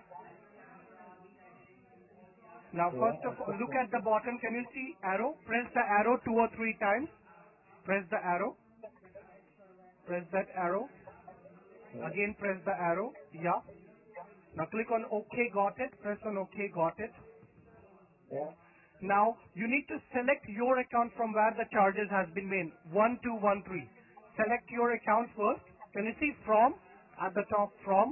Now Yeah. first of all, look at the bottom. Can you see arrow? Press the arrow two or three times. Press the arrow. Press that arrow. Yeah. Again press the arrow. Yeah. Now click on OK, got it. Press on OK, got it. Yeah. Now you need to select your account from where the charges has been made. one two one three. Select your account first. Can you see from? At the top from.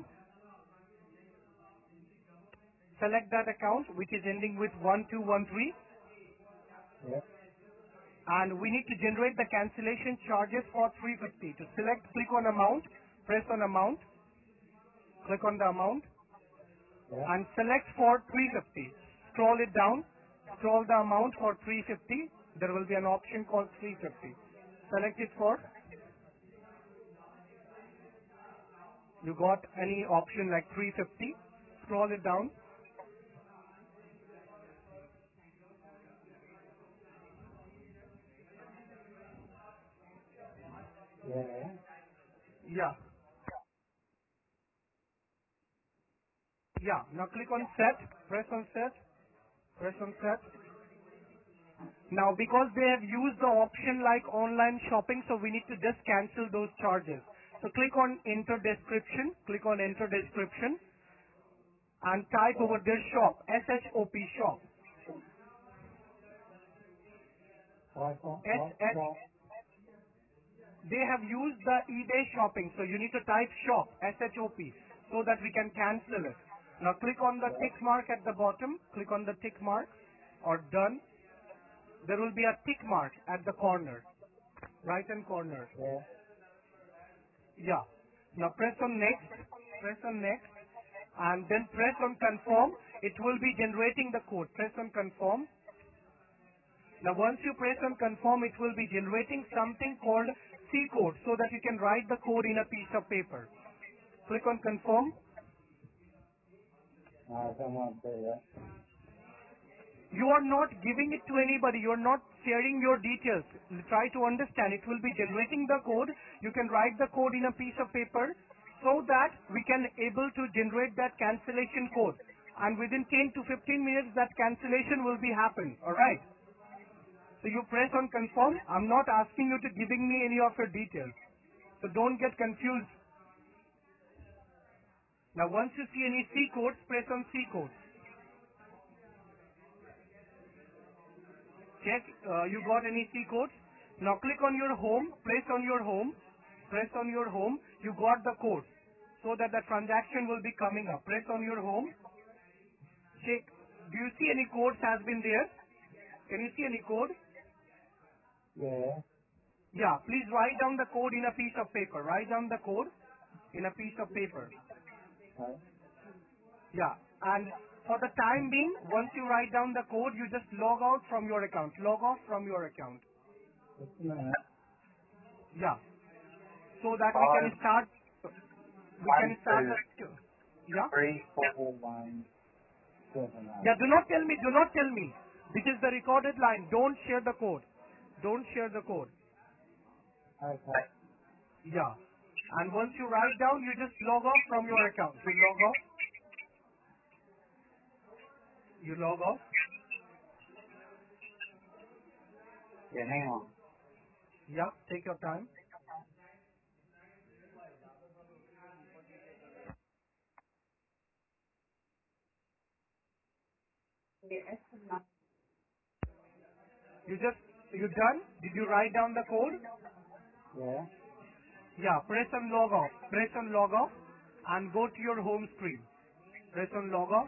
Select that account which is ending with one two one three. Yeah. And we need to generate the cancellation charges for three fifty. To select, click on amount. Press on amount. Click on the amount. Yeah. And select for three fifty. Scroll it down. Scroll the amount for three fifty. There will be an option called three fifty. Select it for. You got any option like three fifty. Scroll it down. Yeah. Yeah. Yeah. Now click on set. Press on set. Press on set. Now because they have used the option like online shopping, so we need to just cancel those charges. So click on enter description. Click on enter description. And type over their shop, S H O P shop. What? What? S What? H, What? they have used the eBay shopping, so you need to type shop, S H O P, so that we can cancel it. Now click on the tick mark at the bottom, click on the tick mark, or done. There will be a tick mark at the corner, right hand corner. Yeah. Yeah. Now press on next, press on next, and then press on confirm. It will be generating the code. Press on confirm. Now once you press on confirm, it will be generating something called C code so that you can write the code in a piece of paper. Click on confirm. I don't want to do that. You are not giving it to anybody. You are not sharing your details. Try to understand. It will be generating the code. You can write the code in a piece of paper so that we can able to generate that cancellation code. And within ten to fifteen minutes, that cancellation will be happen. Alright. So you press on confirm. I'm not asking you to giving me any of your details. So don't get confused. Now once you see any C codes, press on C code. Check, uh, you got any C codes? Now click on your home, press on your home, press on your home, you got the code. So that the transaction will be coming up. Press on your home, check, do you see any codes has been there? Can you see any code? Yeah. Yeah, please write down the code in a piece of paper. Write down the code. in a piece of paper. Okay. Yeah. And for the time being, once you write down the code, you just log out from your account. Log off from your account. Just a minute. Yeah. So that we can Five, start, we one, can start two, the, yeah. three, four, one, seven, eight. Yeah, do not tell me, do not tell me. This is the recorded line. Don't share the code. Don't share the code. Okay. Yeah. And once you write down, you just log off from your account. You log off. You log off. Yeah, hang on. Yeah, take your time. You just, you done? Did you write down the code? Yeah. Yeah, press on log off. Press on log off and go to your home screen. Press on log off.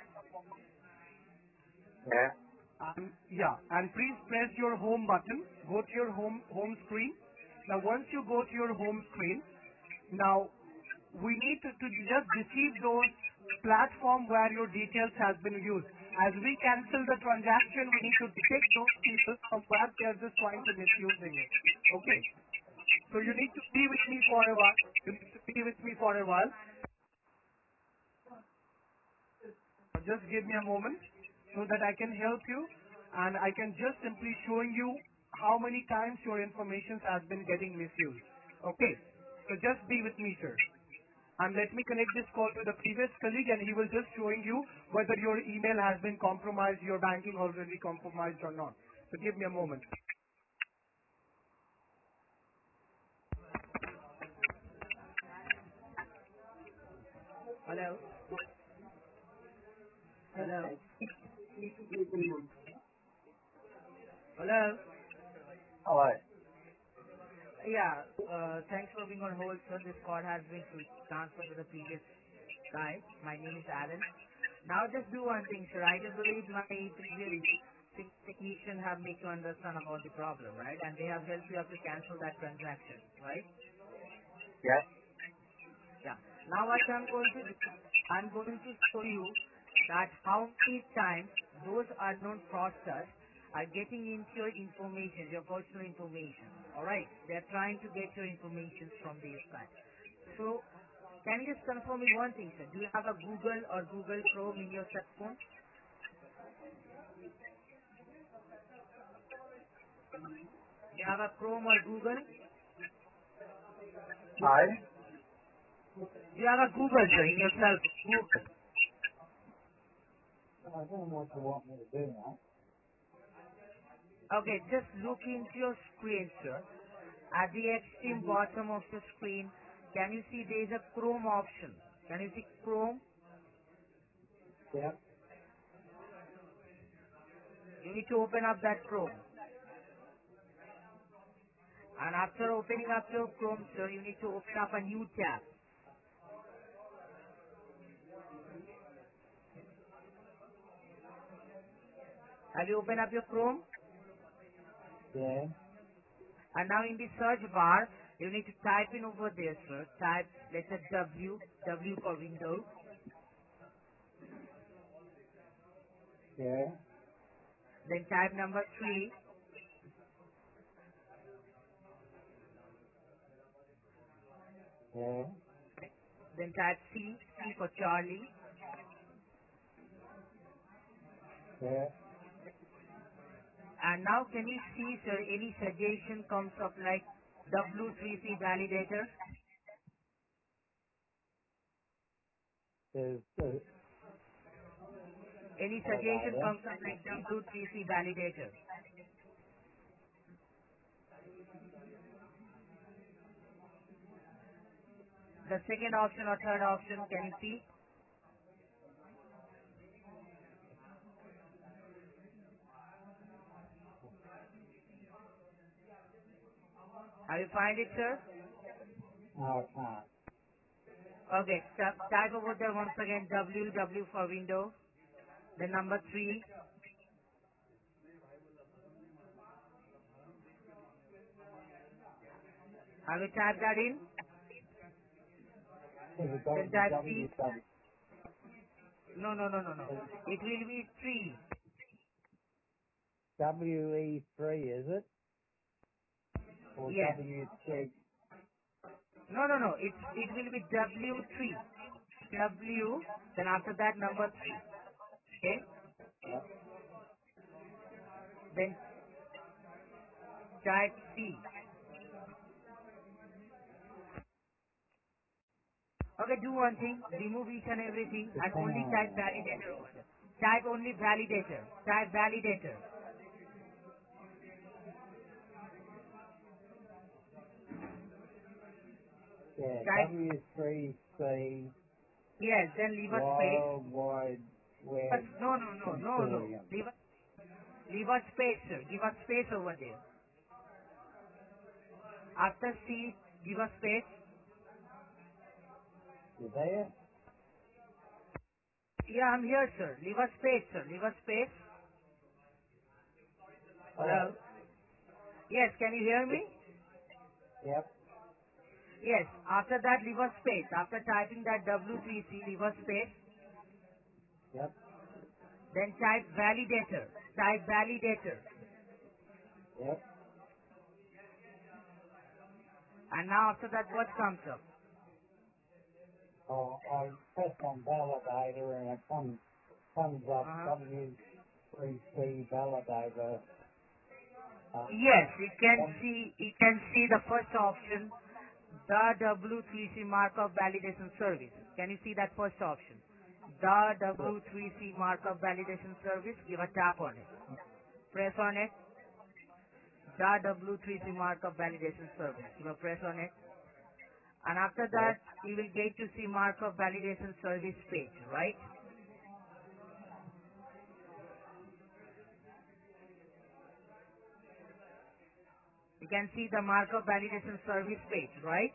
Yeah. And yeah, and please press your home button. Go to your home home screen. Now once you go to your home screen, now we need to, to just deceive those platform where your details has been used. As we cancel the transaction, we need to detect those people from where they are just trying to misusing it. Okay. So you need to be with me for a while. You need to be with me for a while. Just give me a moment so that I can help you and I can just simply showing you how many times your information has been getting misused. Okay. So just be with me, sir. And let me connect this call to the previous colleague and he will just showing you whether your email has been compromised, your banking already compromised or not. So give me a moment. Hello? Hello? Hello? Hello. Yeah, uh, thanks for being on hold, sir. This call has been transferred to the previous guy. My name is Alan. Now just do one thing, sir. I do believe my previous te- technician have made you understand about the problem, right? And they have helped you out to cancel that transaction, right? Yeah. Yeah. Now what I'm going to do, I'm going to show you that how many times those unknown fraudsters are getting into your information, your personal information. Alright? They're trying to get your information from their side. So, can you just confirm me one thing, sir? Do you have a Google or Google Chrome in your cell phone? Do you have a Chrome or Google? No. Do you have a Google, sir, in your cell phone? Google. I don't know what you want me to do now. Okay, just look into your screen, sir. At the extreme bottom of the screen, can you see there is a Chrome option? Can you see Chrome? Yeah. You need to open up that Chrome. And after opening up your Chrome, sir, you need to open up a new tab. Have you opened up your Chrome? Yeah. And now in the search bar, you need to type in over there, sir. Type letter W, W for Windows. Yeah. Then type number three. Yeah. Then type C, C for Charlie. Yeah. And now can you see, sir, any suggestion comes up like W three C validator? There's, there's, Any what about suggestion it? comes up like W three C validator? The second option or third option, can you see? Have you find it, sir? No, I can't. Okay, t- type over there once again W, W for window, the number three. Have you typed that in? Has it got Then to be type W C. W? No, no, no, no, no. It will be three. W E three, is it? Or Yes. W three? No, no, no. It it will be W three. W. Then after that number three. Okay. Then type C. Okay, do one thing. Remove each and everything Just and hang only on a type minute. validator over there. Type only validator. Type validator. Yeah, Type W three C yes. Then leave a space. World Wide But Web no, no, no, no, no. Consortium. Leave a, leave a space, sir. Give a space over there. After C, give a space. You there? Yeah, I'm here, sir. Leave a space, sir. Leave a space. Oh, Hello. Yes, can you hear me? yep, Yes. After that, leave a space. After typing that W three C, leave a space. yep, Then type validator. Type validator. yep. And now after that, what comes up? Oh, I press on validator and it comes comes up Uh-huh. W three C validator. Uh, Yes, you can um, see, you can see the first option, the W three C markup validation service. Can you see that first option? The yes, W three C markup validation service. Give a tap on it. Press on it. The W three C markup validation service. Give a press on it. And after yes, that, you will get to see markup validation service page, right? You can see the markup validation service page, right?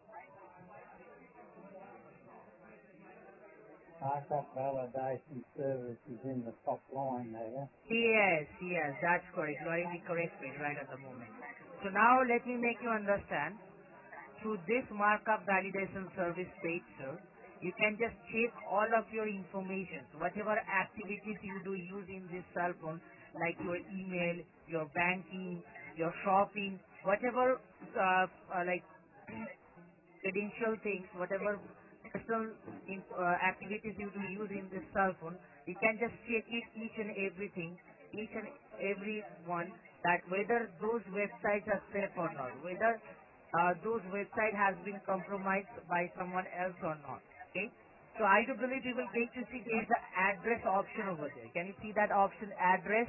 markup validation service is in the top line there. Yes, yes, that's correct. You are in the correct page right at the moment. So now let me make you understand. Through this markup validation service page, sir, you can just check all of your information. So whatever activities you do use in this cell phone, like your email, your banking, your shopping, whatever uh, uh, like credential things, whatever personal in, uh, activities you do use in this cell phone, you can just check it each and everything, each and every one, that whether those websites are safe or not, whether uh, those website has been compromised by someone else or not. Okay. So I do believe you will get to see there is the address option over there. Can you see that option, address?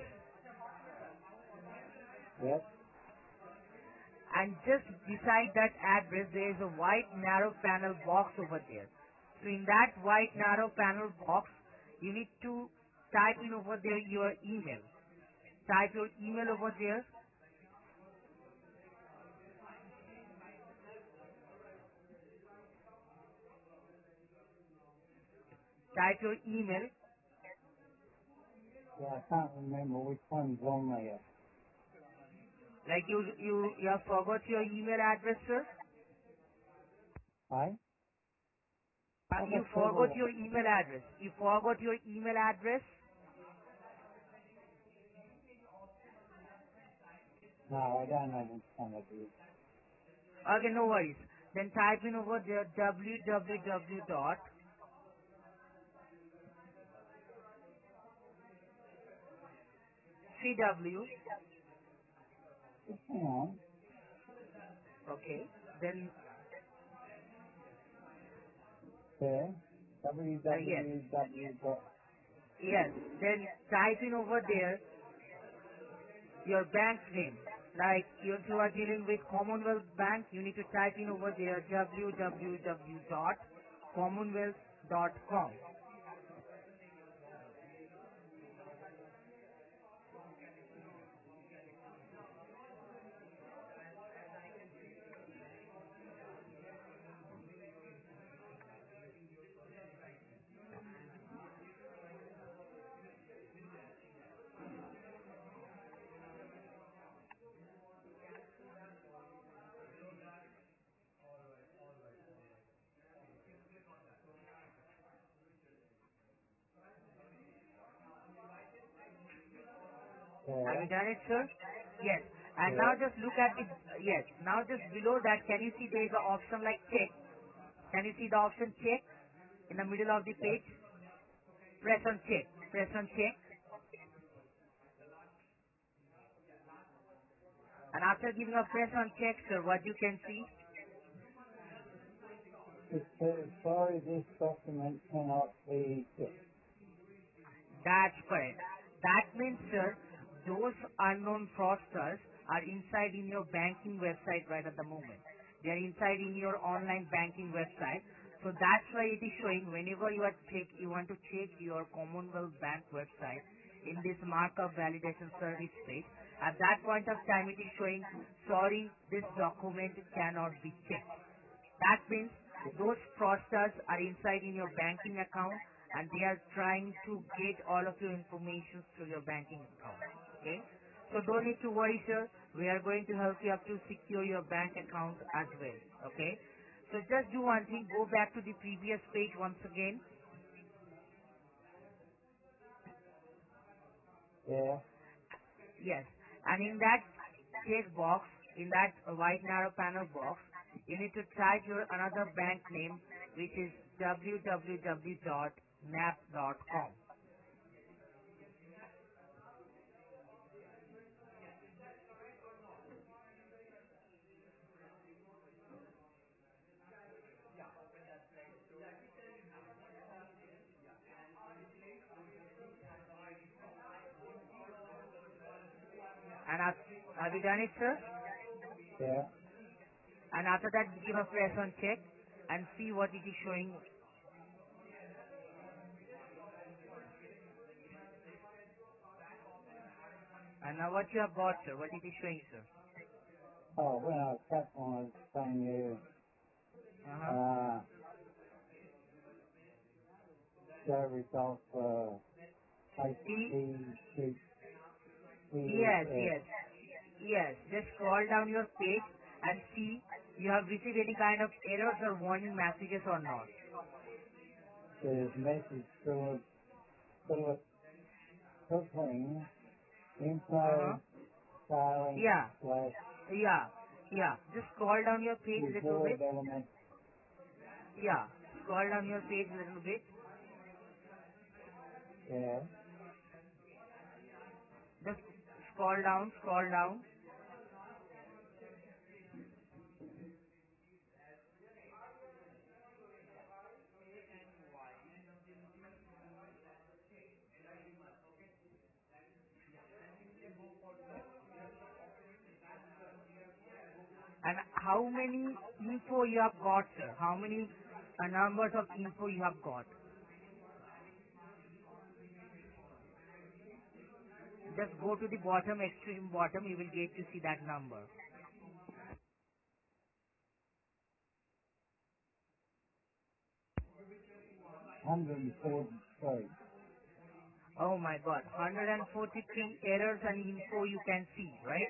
Yep, And just beside that address there is a white narrow panel box over there. So in that white narrow panel box you need to type in over there your email. Type your email over there. Type your email. yeah, I can't remember which one's on there. Like you you you have forgot your email address, sir. Hey? Uh, I've you got forgot several. your email address. You forgot your email address. No, I don't have which one it is. Okay, no worries. Then type in over there www dot cw. Just hang on. Okay. Then There. uh, yes. www dot Yes. Then type in over there your bank's name. Like if you are dealing with Commonwealth Bank, you need to type in over there www dot commonwealth dot com. Have Yeah. you done it, sir? Yes. And Yeah. now just look at the, yes, now just below that, can you see there is an option like check? Can you see the option check in the middle of the page? Press on check. Press on check. And after giving a press on check, sir, what you can see? It says, sorry, this document cannot be checked. That's correct. That means, sir, those unknown fraudsters are inside in your banking website right at the moment. They are inside in your online banking website. So that's why it is showing whenever you are check, you want to check your Commonwealth Bank website in this markup validation service page. At that point of time, it is showing, sorry, this document cannot be checked. That means those fraudsters are inside in your banking account and they are trying to get all of your information through your banking account. Okay? So don't need to worry, sir. We are going to help you up to secure your bank account as well. Okay? So just do one thing. Go back to the previous page once again. Yeah. Yes. And in that check box, in that white narrow panel box, you need to type your another bank name, which is w w w dot nap dot com. And af- have you done it, sir? Yeah. And after that, give a press on check and see what it is showing. And now what you have got, sir? What it is showing, sir? Oh, when I tap on it, saying you, Uh-huh. uh, show results for See? H T T P Yes, S. yes, yes. Just scroll down your page and see you have received any kind of errors or warning messages or not. There's message Philip, Philip Cookling, Uh-huh. info, filing, Yeah, slash, yeah, yeah. Just scroll down your page a little reward bit. element. Yeah, scroll down your page a little bit. Yeah. Just scroll down, scroll down. And how many info you have got, sir? How many uh, numbers of info you have got? Just go to the bottom, extreme bottom, you will get to see that number. one hundred forty-three. Oh my god, one hundred forty-three errors and info you can see, right?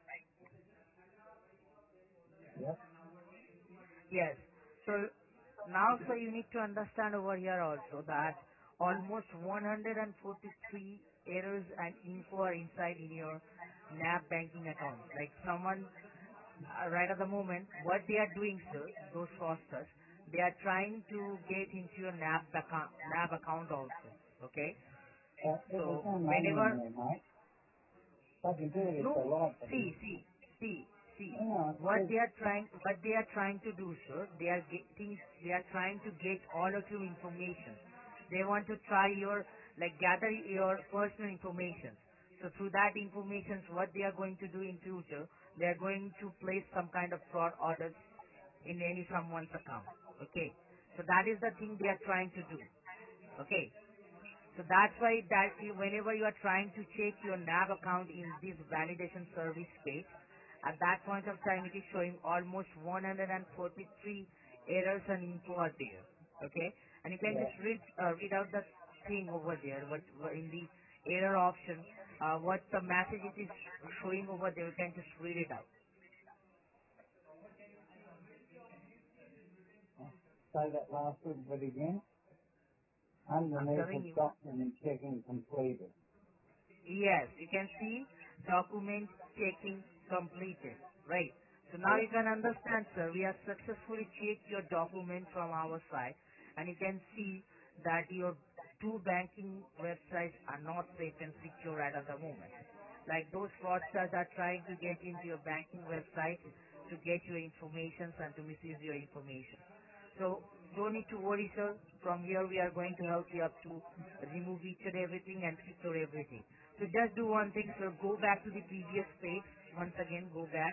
Yep. Yes. So now, so you need to understand over here also that almost one hundred forty-three errors and info are inside in your N A B banking account. Like someone uh, right at the moment, what they are doing, sir, those fraudsters, they are trying to get into your N A B account, N A B account also. Okay. Uh, but there's So no money in whenever there, mate. They can do it if they no, like, but see, see, see, see. hang on, What there's, they are trying, what they are trying to do, sir, they are getting, they are trying to get all of your information. They want to try your, like, gather your personal information. So through that information, what they are going to do in future, they are going to place some kind of fraud orders in any someone's account. Okay. So that is the thing they are trying to do. Okay. So that's why that you, whenever you are trying to check your N A B account in this validation service page, at that point of time it is showing almost one hundred forty-three errors and info are there. Okay, and you can yeah. just read uh, read out the thing over there. What what in the error option, uh, what the message it is showing over there, you can just read it out. Say that last little bit again. I'm Underneath the telling you. document checking completed. Yes, you can see document checking completed, right? So now you can understand, sir, we have successfully checked your document from our side, and you can see that your two banking websites are not safe and secure right at the moment. Like those fraudsters are trying to get into your banking website to get your information and to misuse your information. So don't need to worry, sir. From here we are going to help you up to remove each and everything and secure everything. So just do one thing, sir. Go back to the previous page. Once again, go back.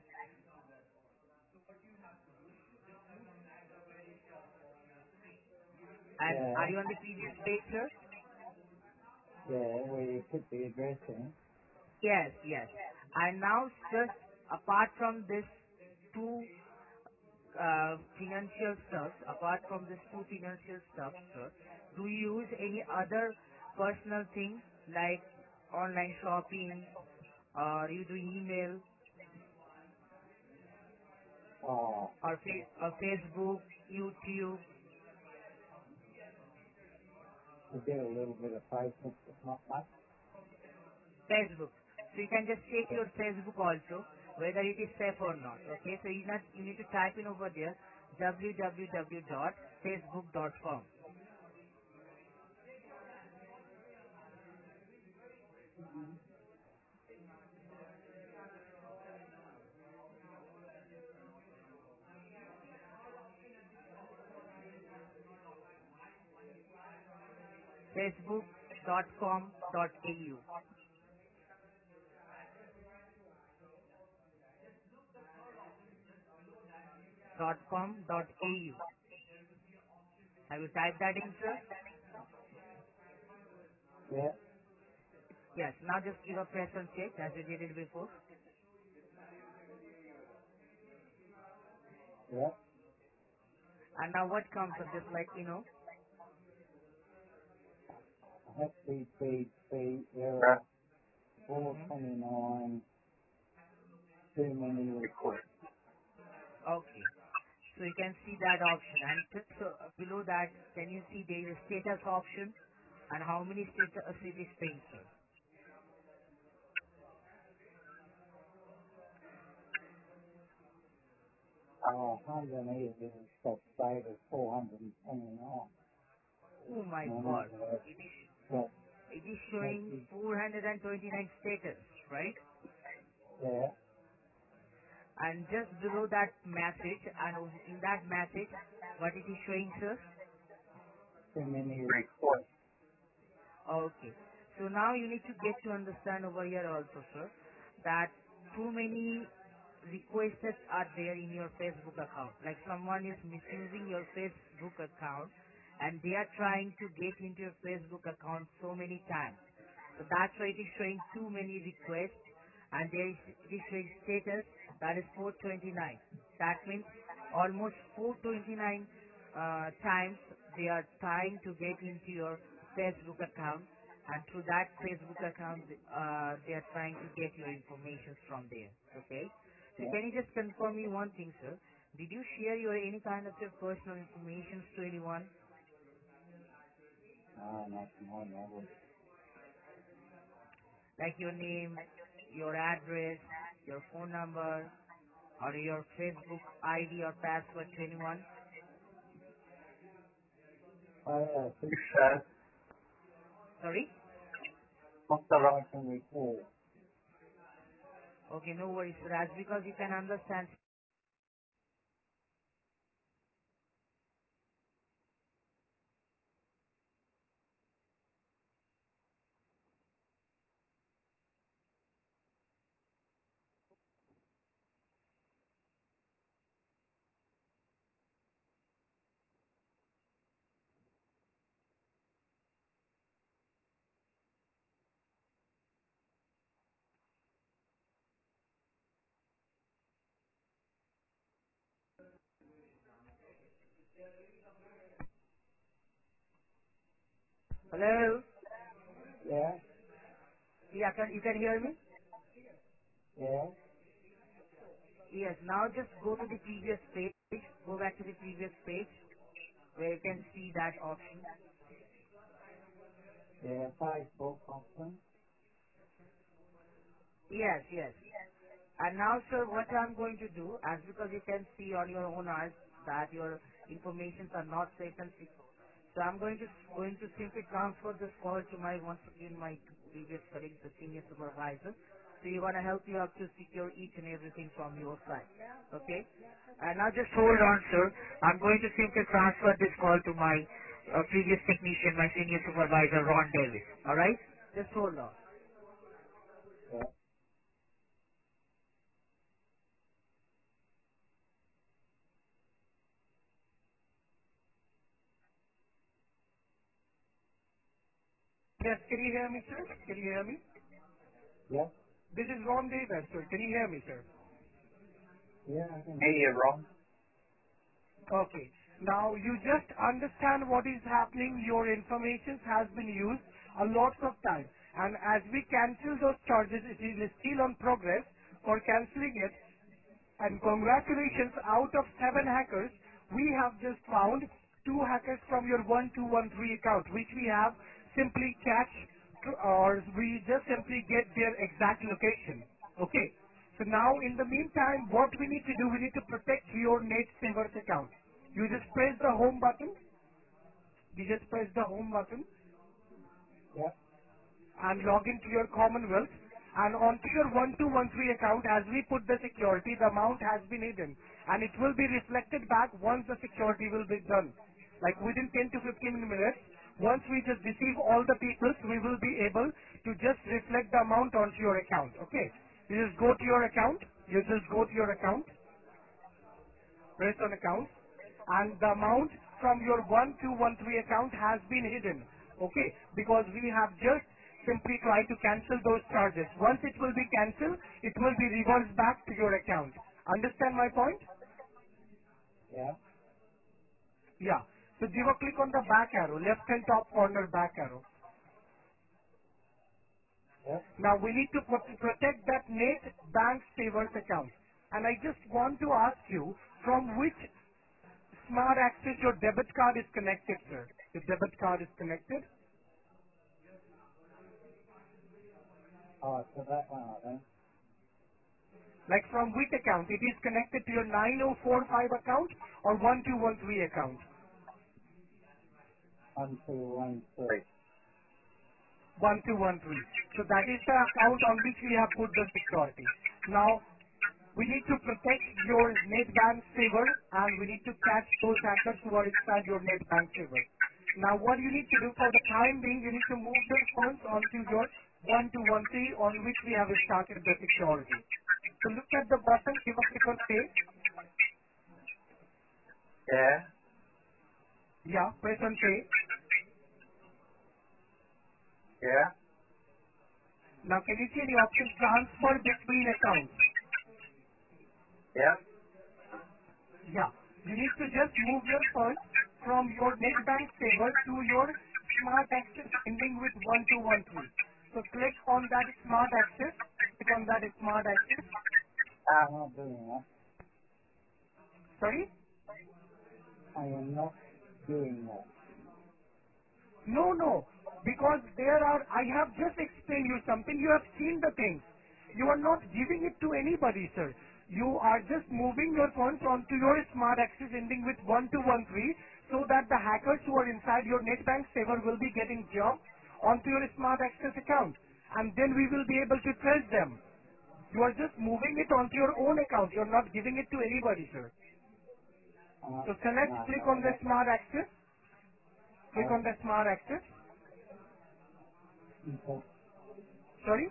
And Yeah. are you on the previous page, sir? Yeah, where you put the address in. Yes, yes. And now, just apart from this two uh, financial stuff, apart from this two financial stuff, sir, do you use any other personal thing like online shopping or you do email Oh, or, fa- or Facebook, YouTube, I do a little bit of Facebook, but not much. Facebook? So you can just check your Facebook also whether it is safe or not. Okay, so you not you need to type in over there w w w dot facebook dot com. facebook dot com dot a u. dot com dot a u. Have you typed that in, sir? Yeah, Yes. Now just give a press and check as you did it before. yeah. And now what comes up? Just like you know. H T T P error four Hmm? twenty-nine, too many requests. Okay. So you can see that option, and just uh, below that, can you see there is a status option, and how many status uh, it is saying, sir? Oh, one hundred eighty is got status four hundred twenty-nine. Oh my And God! that, It is that, it is that showing is, four hundred twenty-nine status, right? yeah, And just below that message, and in that message, what it is showing, sir? too many requests. Okay. So now you need to get to understand over here also, sir, that too many requests are there in your Facebook account. Like someone is misusing your Facebook account and they are trying to get into your Facebook account so many times. So that's why it is showing too many requests and there is, it is showing status that is four twenty-nine. That means almost four twenty-nine uh, times they are trying to get into your Facebook account and through that Facebook account uh, they are trying to get your information from there. Okay. So Yeah, can you just confirm me one thing, sir? Did you share your any kind of your personal information to anyone? no, not my knowledge. Like your name, your address, your phone number, or your Facebook I D or password to anyone? I uh, think so. Sorry? Not that I can recall. Okay, no worries, sir. That's because you can understand. Hello? Yeah, Yeah, can, you can hear me? yeah, Yes, now just go to the previous page. Go back to the previous page where you can see that option. yeah. Facebook option. Yes, yes. And now, sir, what I'm going to do, as because you can see on your own eyes that your informations are not safe and secure, so I'm going to going to simply transfer this call to my once again my two previous colleagues, the senior supervisor. So you're gonna help you out to secure each and everything from your side. Okay? And now just hold on, sir. I'm going to simply transfer this call to my uh, previous technician, my senior supervisor, Ron Davis. All right? Just hold on. Yeah. Yes, can you hear me, sir? Can you hear me? Yeah. This is Ron Davis, sir. Can you hear me, sir? Yeah, I can hear you, Ron. Okay. Now you just understand what is happening. Your information has been used a lot of time. And as we cancel those charges, it is still on progress for cancelling it. And congratulations, out of seven hackers, we have just found two hackers from your one two one three account, which we have simply catch to- or we just simply get their exact location. Okay. So now in the meantime, what we need to do, we need to protect your net savers account. You just press the home button. You just press the home button Yeah. and log into your Commonwealth. And onto your one two one three account, as we put the security, the amount has been hidden. And it will be reflected back once the security will be done. Like within ten to fifteen minutes, once we just receive all the peoples, we will be able to just reflect the amount onto your account. Okay? You just go to your account. You just go to your account. Press on account, and the amount from your one two one three account has been hidden. Okay? Because we have just simply tried to cancel those charges. Once it will be cancelled, it will be reversed back to your account. Understand my point? Yeah. Yeah. So give a click on the back arrow, left hand top corner back arrow. Yeah. Now we need to pro- protect that net bank savers account. And I just want to ask you, from which Smart Access your debit card is connected, sir? The debit card is connected? Oh, so that one, I think. Like from which account? It is connected to your nine oh four five account or one two one three account? One, two, one, three. one two one three. So that is the account on which we have put the security. Now, we need to protect your net bank saver and we need to catch those hackers who are inside your net bank saver. Now, what you need to do for the time being, you need to move your funds onto your one two one three on which we have started the security. So look at the button, give a click on pay. Yeah. Yeah, press on pay. Yeah. Now, can you see the option transfer between accounts? Yeah. Yeah. You need to just move your funds from your net bank saver to your smart access ending with one two one three. So click on that smart access. Click on that smart access. I'm not doing that. Sorry? I am not doing that. No, no. Because there are, I have just explained you something. You have seen the things. You are not giving it to anybody, sir. You are just moving your funds onto your smart access ending with one two one three so that the hackers who are inside your net bank saver will be getting jumped onto your smart access account. And then we will be able to trace them. You are just moving it onto your own account. You are not giving it to anybody, sir. Uh, So select, no, click no, on the no. smart access. Click Uh, on the smart access. okay. Sorry?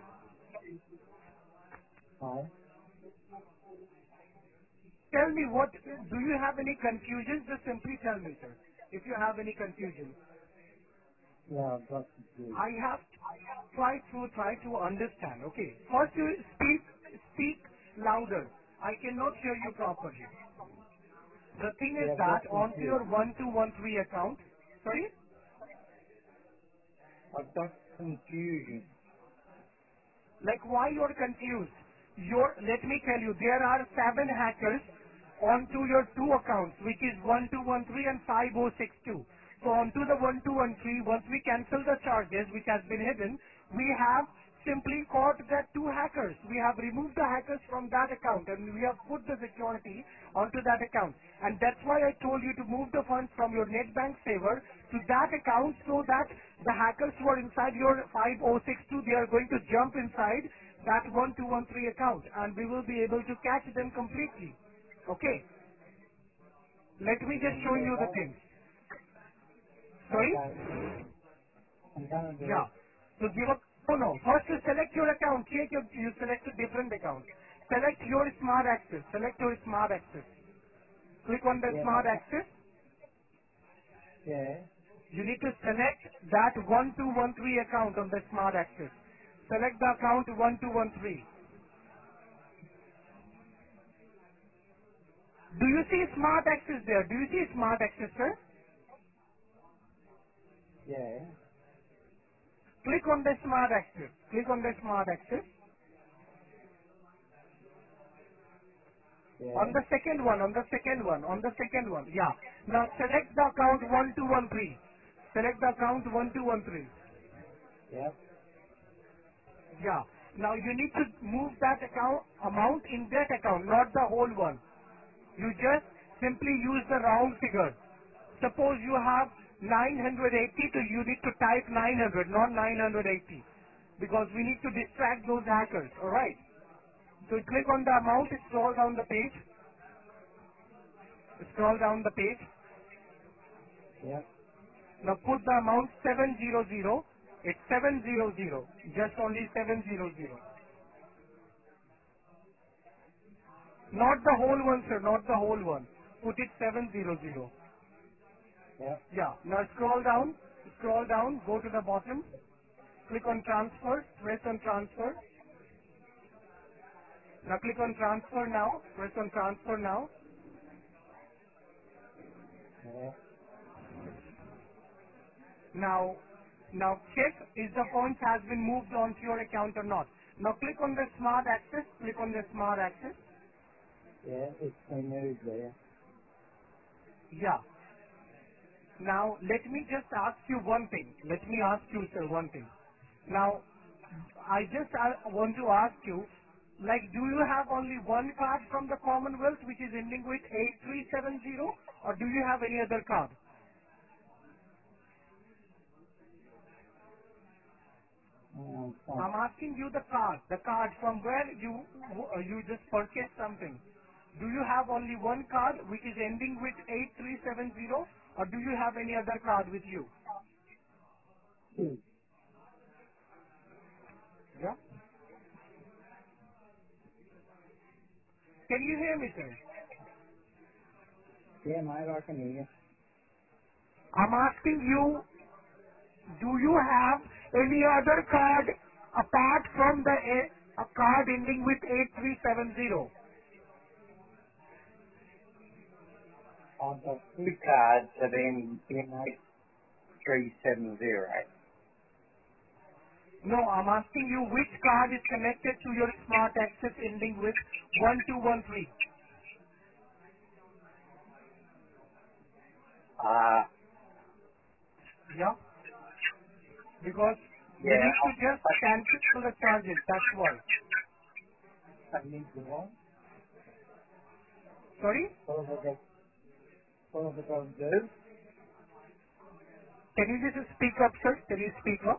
Hi. Tell me what, do you have any confusion? Just simply tell me, sir. If you have any confusion. Yeah, I've got confused. I have tried to try to understand. Okay. First you speak, speak louder. I cannot hear you properly. The thing is Yeah, I've got that onto confused. your one two one three account, sorry? I've got confusion. Like why you're confused? Your, let me tell you, there are seven hackers onto your two accounts, which is one two one three and five oh six two. So onto the one two one three, once we cancel the charges which has been hidden, we have simply caught that two hackers. We have removed the hackers from that account and we have put the security onto that account. And that's why I told you to move the funds from your net bank saver to that account so that the hackers who are inside your five oh six two, they are going to jump inside that one two one three account and we will be able to catch them completely. Okay. Let me just Can you show do you the that? things. Sorry? Okay. I'm going to do Yeah. it. So give a, oh no, first you select your account. Check your, you select a different account. Select your smart access. Select your smart access. Click on the Yeah, smart okay. access. Yeah. You need to select that one two one three account on the smart access. Select the account one two one three. Do you see smart access there? Do you see smart access, sir? Yeah. Click on the smart access. Click on the smart access. On Yeah. the second one, on the second one, on the second one. Yeah. Now select the account one two one three. Select the account one two one three. Yep. Yeah. Now you need to move that account amount in that account, not the whole one. You just simply use the round figure. Suppose you have nine hundred eighty, so you need to type nine hundred, not nine hundred eighty. Because we need to distract those hackers, alright? So you click on the amount, scroll down the page, scroll down the page. Yep. Now put the amount seven hundred. It's seven hundred. Just only seven hundred. Not the whole one, sir. Not the whole one. Put it seven hundred. Yep. Yeah. Now scroll down. Scroll down. Go to the bottom. Click on transfer. Press on transfer. Now click on transfer now. Press on transfer now. Yeah. Now, now check if the funds has been moved onto your account or not. Now click on the smart access. Click on the smart access. Yeah. It's been moved there. Yeah. Now, let me just ask you one thing. Let me ask you, sir, one thing. Now, I just uh, want to ask you, like, do you have only one card from the Commonwealth which is ending with eight three seven zero, or do you have any other card? Um, fine. I'm asking you the card, the card from where you uh, you just purchased something. Do you have only one card which is ending with eight three seven zero, or do you have any other card with you? Two. Yeah. Can you hear me, sir? Yeah, mate, I can hear you. I'm asking you, do you have any other card apart from the a, a card ending with eight three seven zero? I've got two cards that end in eight three seven zero. No, I'm asking you which card is connected to your smart access ending with one two one three. Uh, Yeah? Because we yeah, need to just I, cancel the charges, that's why. I need to what? Sorry? What have I got, what have I got to do? Can you just speak up, sir? Can you speak up?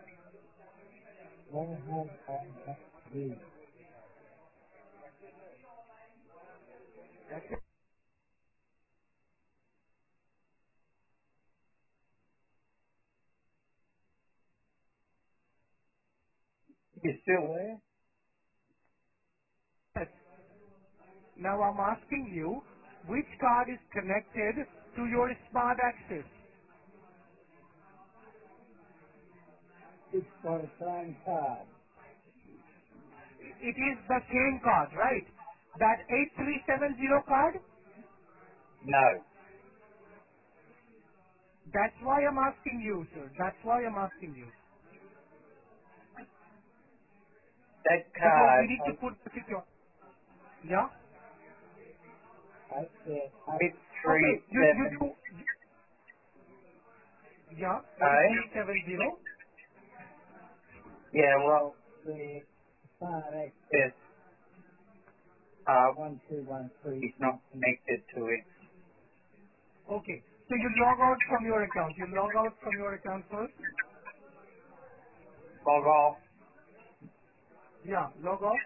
What have I got to do? You still there? Yes. Now I'm asking you, which card is connected to your smart access? It's got the same card. It is the same card, right? That eight three seven zero card? No, That's why I'm asking you, sir. That's why I'm asking you. that Because we card, need to I, put the secure. Yeah? I said eight Okay, three you, you seven. do, yeah, Oh, eight three seven zero. yeah, well, the Smart Access uh, one two one three is not connected to it. Okay. So you log out from your account. You log out from your account first. Log off. Yeah, log off.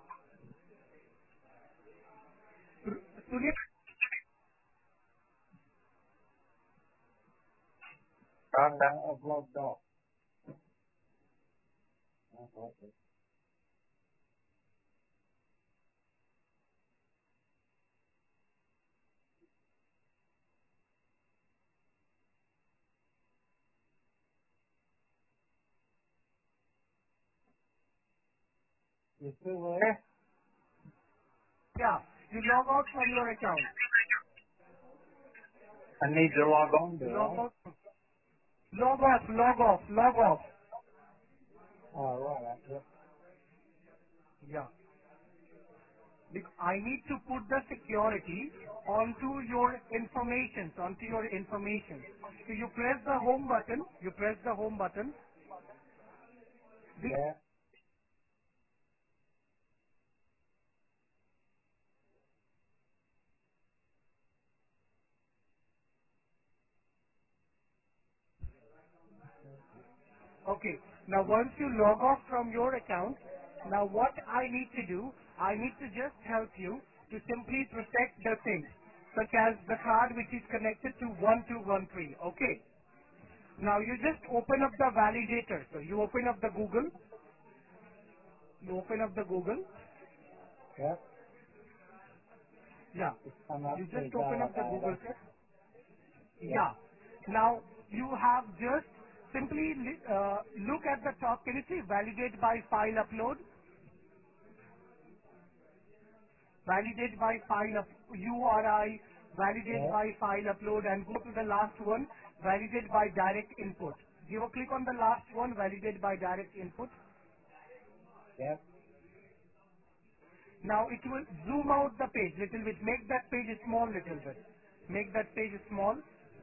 Su- Sunil, Run down, I've logged off. Okay. You still there? yeah, you log out from your account. I need to log on to You log it. out. Log off, log off, log off. Oh, right. Yep. Yeah. Bec- I need to put the security onto your information, onto your information. So you press the home button, you press the home button. The- Yeah. Okay. Now once you log off from your account, now what I need to do, I need to just help you to simply protect the things, such as the card which is connected to one two one three. Okay. Now you just open up the validator. So you open up the Google. You open up the Google. Yep. Yeah. Just come up You to just open up the Google, validator. sir. Yep. Yeah. Now you have just simply li- uh, look at the top. Can you see validate by file upload? Validate by file up U R I, validate Yep. by file upload, and go to the last one, validate by direct input. Give a click on the last one, validate by direct input. Yep. Now it will zoom out the page little bit. Make that page small little bit. Make that page small.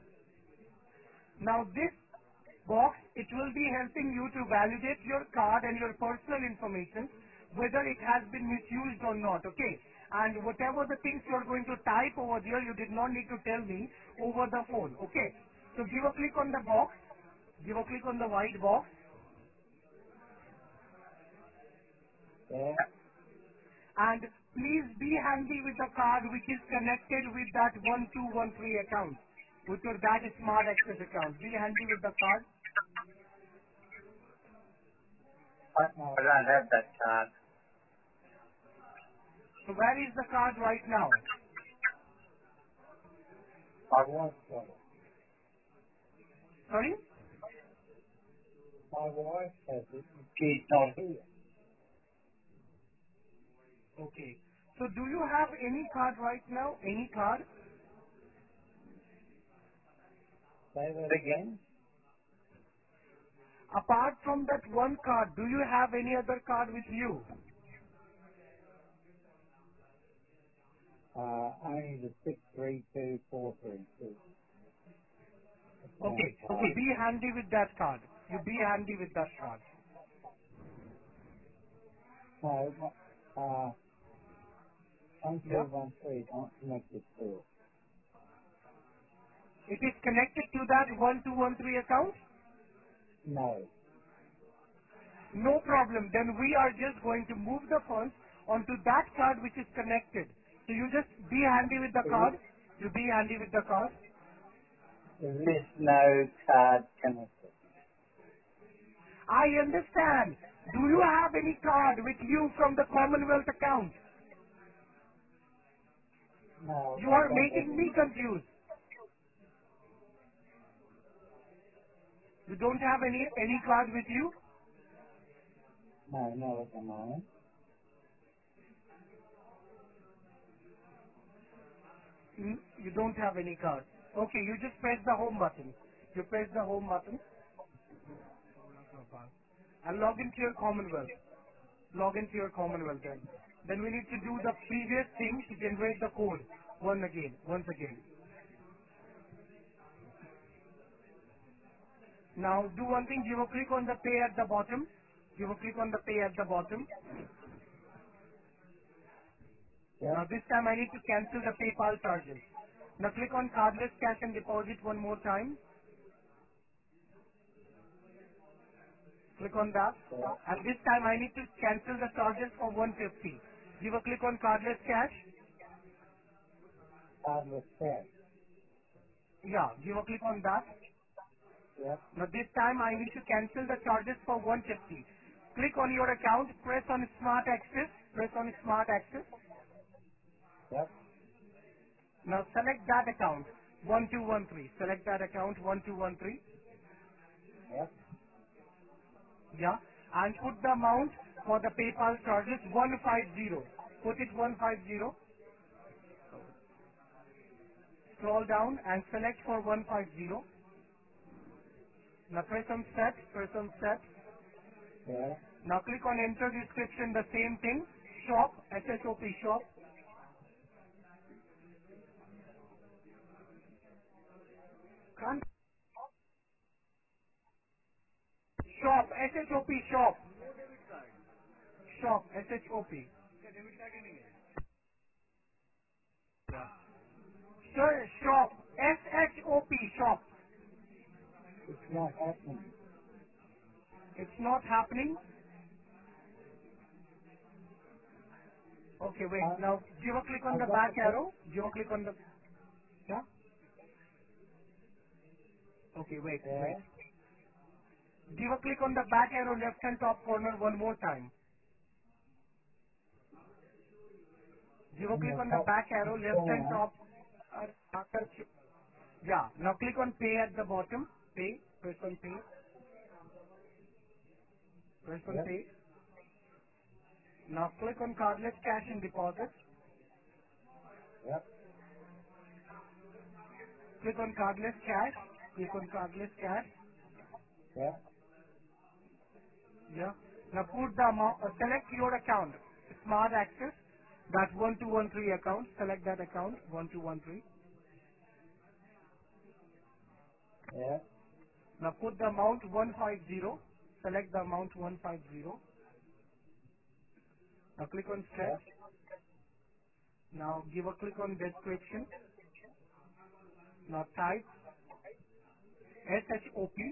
Now this box, it will be helping you to validate your card and your personal information, whether it has been misused or not, okay? And whatever the things you are going to type over there, you did not need to tell me over the phone, okay? So give a click on the box, give a click on the white box, Yeah. and please be handy with the card which is connected with that one two one three account, with your that smart access account. Be handy with the card. I, no, I don't have that card. So where is the card right now? My wife got it. Sorry? My wife has it. She's not here. Okay. So do you have any card right now? Any card? Say that again. Apart from that one card, do you have any other card with you? Uh, only the six three two four three two account Okay. So card. be handy with that card. You be handy with that card. No, uh, one Yeah. two one three not connected to it. It is connected to that one two one three account? No. No problem. Then we are just going to move the funds onto that card which is connected. So you just be handy with the There is, card. You be handy with the card. there is no card connected. I understand. Do you have any card with you from the Commonwealth account? No, You I are don't have making it. me confused. You don't have any any card with you? No, not at the moment. Mm, You don't have any card. Okay, you just press the home button. You press the home button and log into your Commonwealth. Log into your Commonwealth then. Then we need to do the previous thing to generate the code. One again, once again. Now do one thing, give a click on the pay at the bottom. You will click on the pay at the bottom. Yep. Now this time I need to cancel the PayPal charges. Now click on cardless cash and deposit one more time. Click on that. Yep. And this time I need to cancel the charges for one hundred fifty. Give a click on cardless cash. Cardless cash. Yeah, give a click on that. Yep. Now this time I need to cancel the charges for one hundred fifty. Click on your account, press on Smart Access, press on Smart Access. Yep. Now select that account, one two one three. Select that account, one two one three. Yep. Yeah. And put the amount for the PayPal charges, one five zero. Put it one five zero. Scroll down and select for one five zero. Now press on set, press on set. Yeah. Now click on enter description, the same thing. Shop, S H O P shop. Can't- Shop, S H O P shop. Shop, S H O P. Sir, shop, S H O P shop. It's not happening. It's not happening. Okay, wait. Uh, Now give a click on I the got back the arrow. Give a click on the. Yeah. Okay, wait, yeah. wait. Give a click on the back arrow left hand top corner one more time. Give a In click the on the top back arrow left hand corner. top. Uh, after ch- yeah. Now click on pay at the bottom. Pay. Press on pay. Press on Yep. pay. Now click on cardless cash and deposit. Yep. Click on cardless cash. Click on cardless cash. Yep. Yeah. Now put the amount. Uh, select your account. Smart Access. That one two one three account. Select that account. one two one three. Yep. Now put the amount one five zero. Select the amount one five zero. Now click on set. Yep. Now give a click on description. Now type S H O P.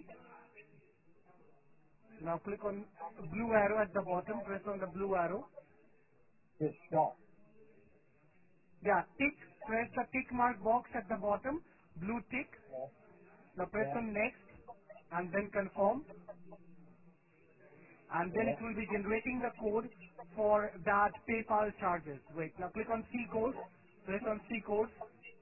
Now click on blue arrow at the bottom. Press on the blue arrow. Just shop. Yeah, tick. Press the tick mark box at the bottom. Blue tick. Yep. Now press Yep. on next and then confirm. And then it Yep. will be generating the code for that PayPal charges. Wait, now click on C code. Press on C code.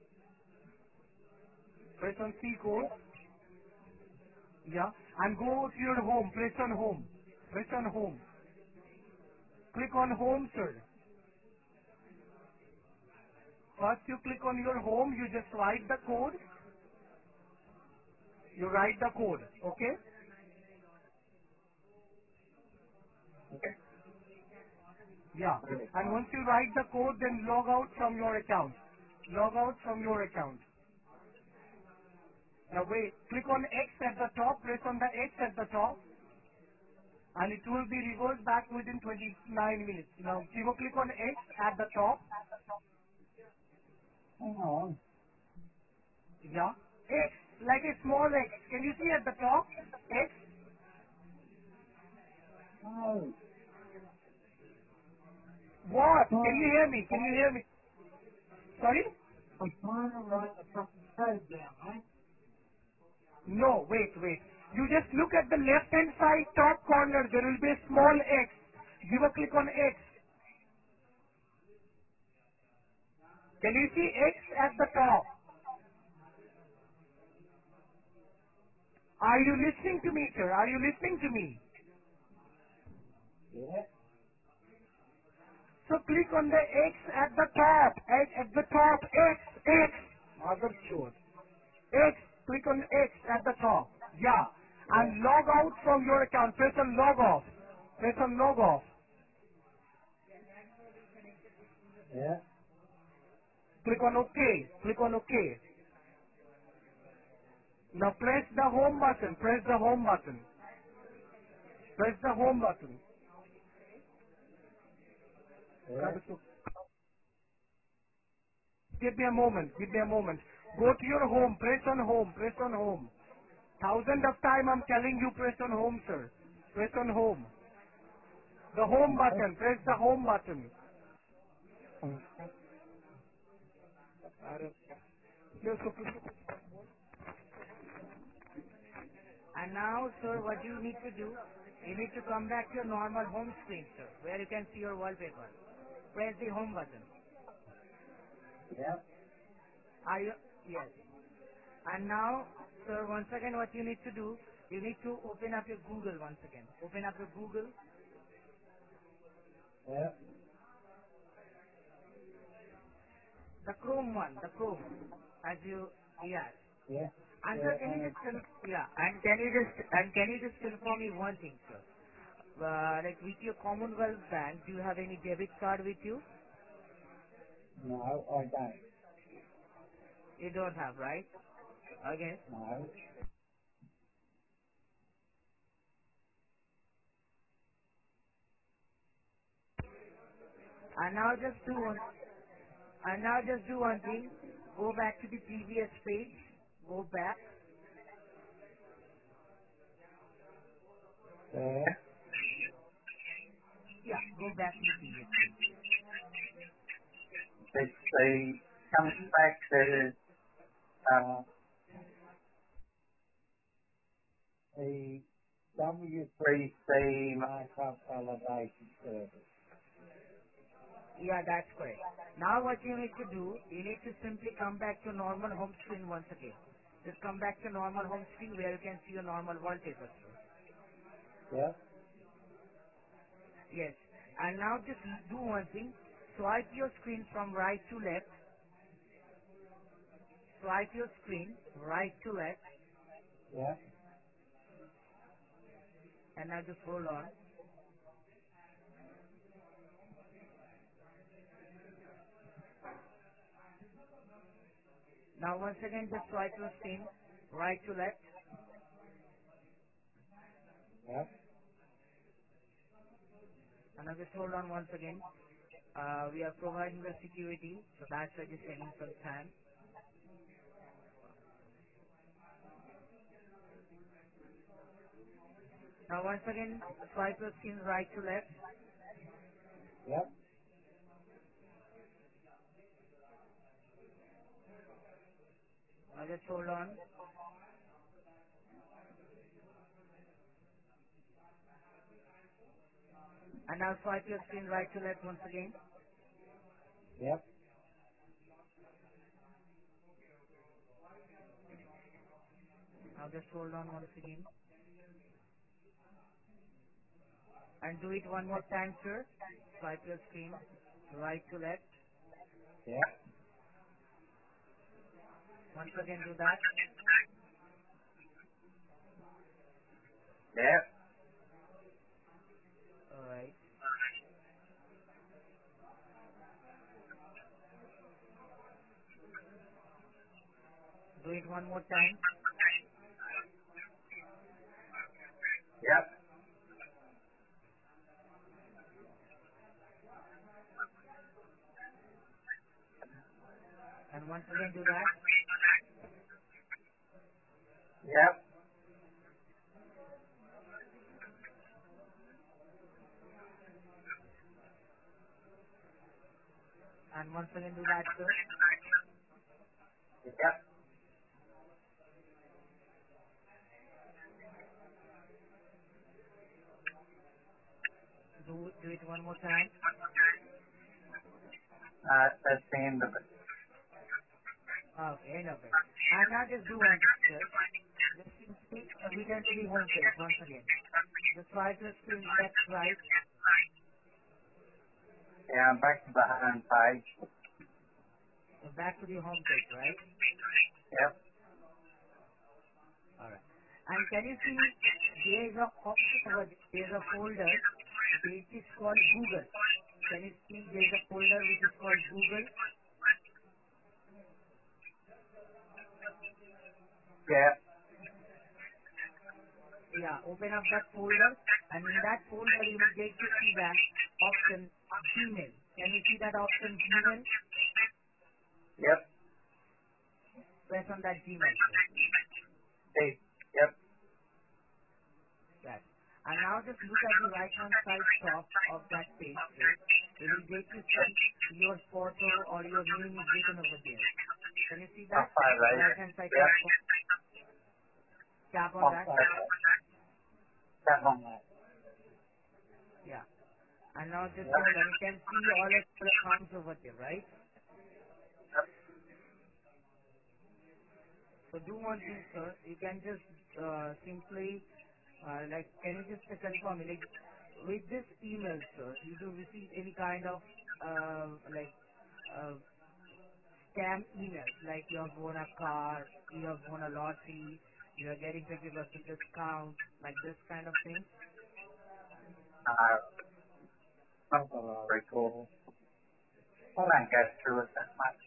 Press on C code. Yeah. And go to your home. Press on home. Press on home. Click on home, sir. First you click on your home. You just write the code. You write the code. Okay? Yeah. And once you write the code, then log out from your account. Log out from your account. Now wait. Click on X at the top. Press on the X at the top. And it will be reversed back within twenty-nine minutes. Now give a click on X at the top. Hang on. Yeah. X, like a small X. Can you see at the top? X. No. What? Can Trying you hear me? Can you hear me? Sorry? I'm trying to write the fucking code down, mate. No, wait, wait. You just look at the left hand side top corner. There will be a small X. Give a click on X. Can you see X at the top? Are you listening to me, sir? Are you listening to me? Yeah. So click on the X at the top. At, at the top, X, X. Other chore. X. Click on X at the top. Yeah. Yeah. And log out from your account. Press on log off. Press on log off. Yeah. Click on OK. Click on OK. Now press the home button. Press the home button. Press the home button. Yeah. Give me a moment. Give me a moment. Go to your home. Press on home. Press on home. Thousand of time I'm telling you press on home, sir. Press on home. The home button. Press the home button. And now, sir, what you need to do, you need to come back to your normal home screen, sir, where you can see your wallpaper. Press the home button. Yeah. Are you? Yes. And now, sir, once again, what you need to do, you need to open up your Google once again. Open up your Google, Yeah. the Chrome one, the Chrome, as you, yes. Yeah. And sir, Yeah. can you And just, con- yeah, and can you just, and can you just confirm me one thing, sir? Uh, like with your Commonwealth Bank, do you have any debit card with you? no, I don't. You don't have, right? Okay. No. And now just do one, and now just do one thing. Go back to the previous page. Go back. Yeah. Yeah, go back to the previous page. It's the comes back to uh, the W three C markup validation service. Yeah, that's correct. Now what you need to do, you need to simply come back to normal home screen once again. Just come back to normal home screen where you can see your normal wallpaper. Yeah. Yes. And now just do one thing. Swipe your screen from right to left. Swipe your screen right to left. Yeah. And now just hold on. Now once again just swipe your screen right to left. Yeah. And now just hold on once again. Uh, we are providing the security, so that's why just taking some time. Now once again swipe your screen right to left. Yeah. Now just hold on. And now swipe your screen right to left once again. Yeah. Now just hold on once again. And do it one more time, sir. Swipe your screen right to left. Yeah. Once again do that. Yeah. Alright. Do it one more time. Yeah. And once again do that. Yeah. And once again do that, sir. Yeah. Do, do it one more time. Uh, that's the end of it. Okay, end of it. And now just do one thing, sir. Just simply return to the home page once again. Just swipe your screen left, right. Yeah, I'm back to the home page. So back to the home page, right? Yep. Alright. And can you see there is a option over there, there is a folder which is called Google. Can you see there is a folder which is called Google? Yeah. Yeah, open up that folder And in that folder, you will get to see that option Gmail. Can you see that option Gmail? Yep. Press on that Gmail, sir. Hey. Yep. Yes. And now just look at the right-hand side top of that page, sir. You will get to see your photo or your name is written over there. Can you see that? Okay, right. Right-hand side Yep. top. Tap on that. Okay. Tap on that. Yeah. And now just Yep. hold on. You can see all of the accounts over there, right? So do one thing, sir. You can just uh, simply, uh, like, can you just uh, confirm me, like, with this email, sir, you do receive any kind of, uh, like, uh, scam emails, like you have won a car, you have won a lottery, you are getting fifty percent discount, like this kind of thing? Uh, not that I recall. I don't go through it that much.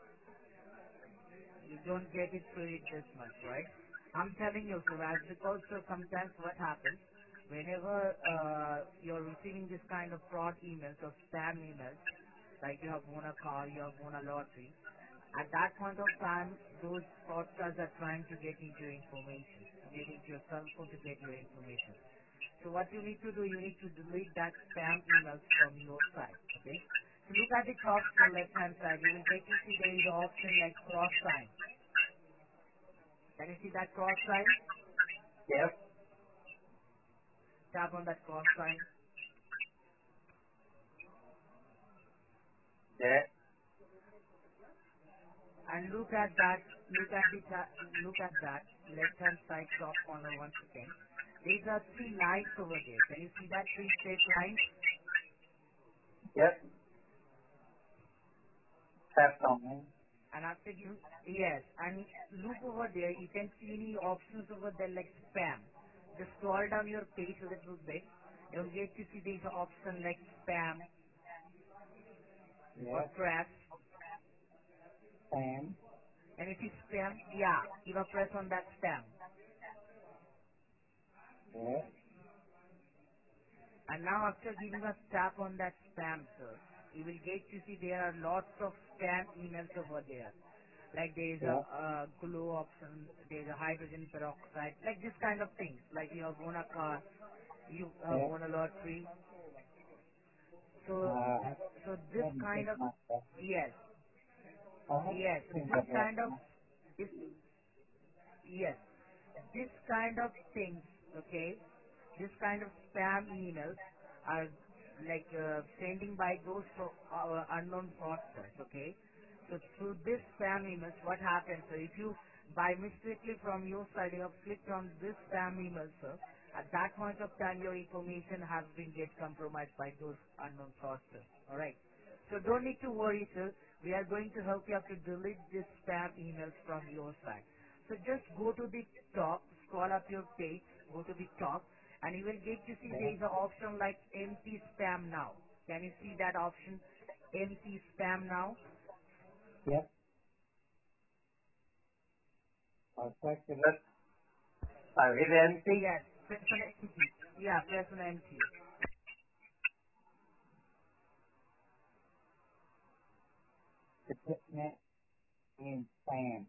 You don't get it through it this much, right? I'm telling you, sir, as because sir, sometimes what happens, whenever uh, you're receiving this kind of fraud emails or spam emails, like you have won a car, you have won a lottery, at that point of time, those fraudsters are trying to get into your information, to get into your cell phone to get your information. So what you need to do, you need to delete that spam emails from your side, okay? So look at the top to left hand side, you will get to see there is an option like cross sign. Can you see that cross sign? Yep. Tap on that cross sign Yeah. and look at that. Look at the ta- look at that left-hand side top corner once again. There are three lines over there. Can you see that three straight lines? Yep. Tap on me. And after you yes, and look over there. You can see any options over there like spam. Just scroll down your page a little bit. You'll get to see there's an option like spam or Yes. trash. Sam. And if you spam, yeah, you know press on that spam. Yes. And now after giving a tap on that spam, sir, you will get to see there are lots of spam emails over there. Like there is a, Yep. uh glow option, there is a hydrogen peroxide, like this kind of things. Like you have won a car, you have Yep. won a lottery. So, Uh, so this haven't kind checked of, my stuff. yes, I haven't yes, seen this that yet. kind of, this, yes, this kind of things, okay, this kind of spam emails are like uh, sending by those fro- uh, unknown fraudsters, okay? So through this spam emails, what happens? So if you by mistakenly from your side you have clicked on this spam email, sir, at that point of time your information has been get compromised by those unknown fraudsters. All right. So don't need to worry, sir. We are going to help you out to delete this spam emails from your side. So just go to the top, scroll up your page, go to the top, and you will get to see there Yeah. is an option like empty spam now. Can you see that option, empty spam now? Yep. I selected it. I hit empty. Yes, press on empty. Yeah, press on empty. It's hitting it in Sam.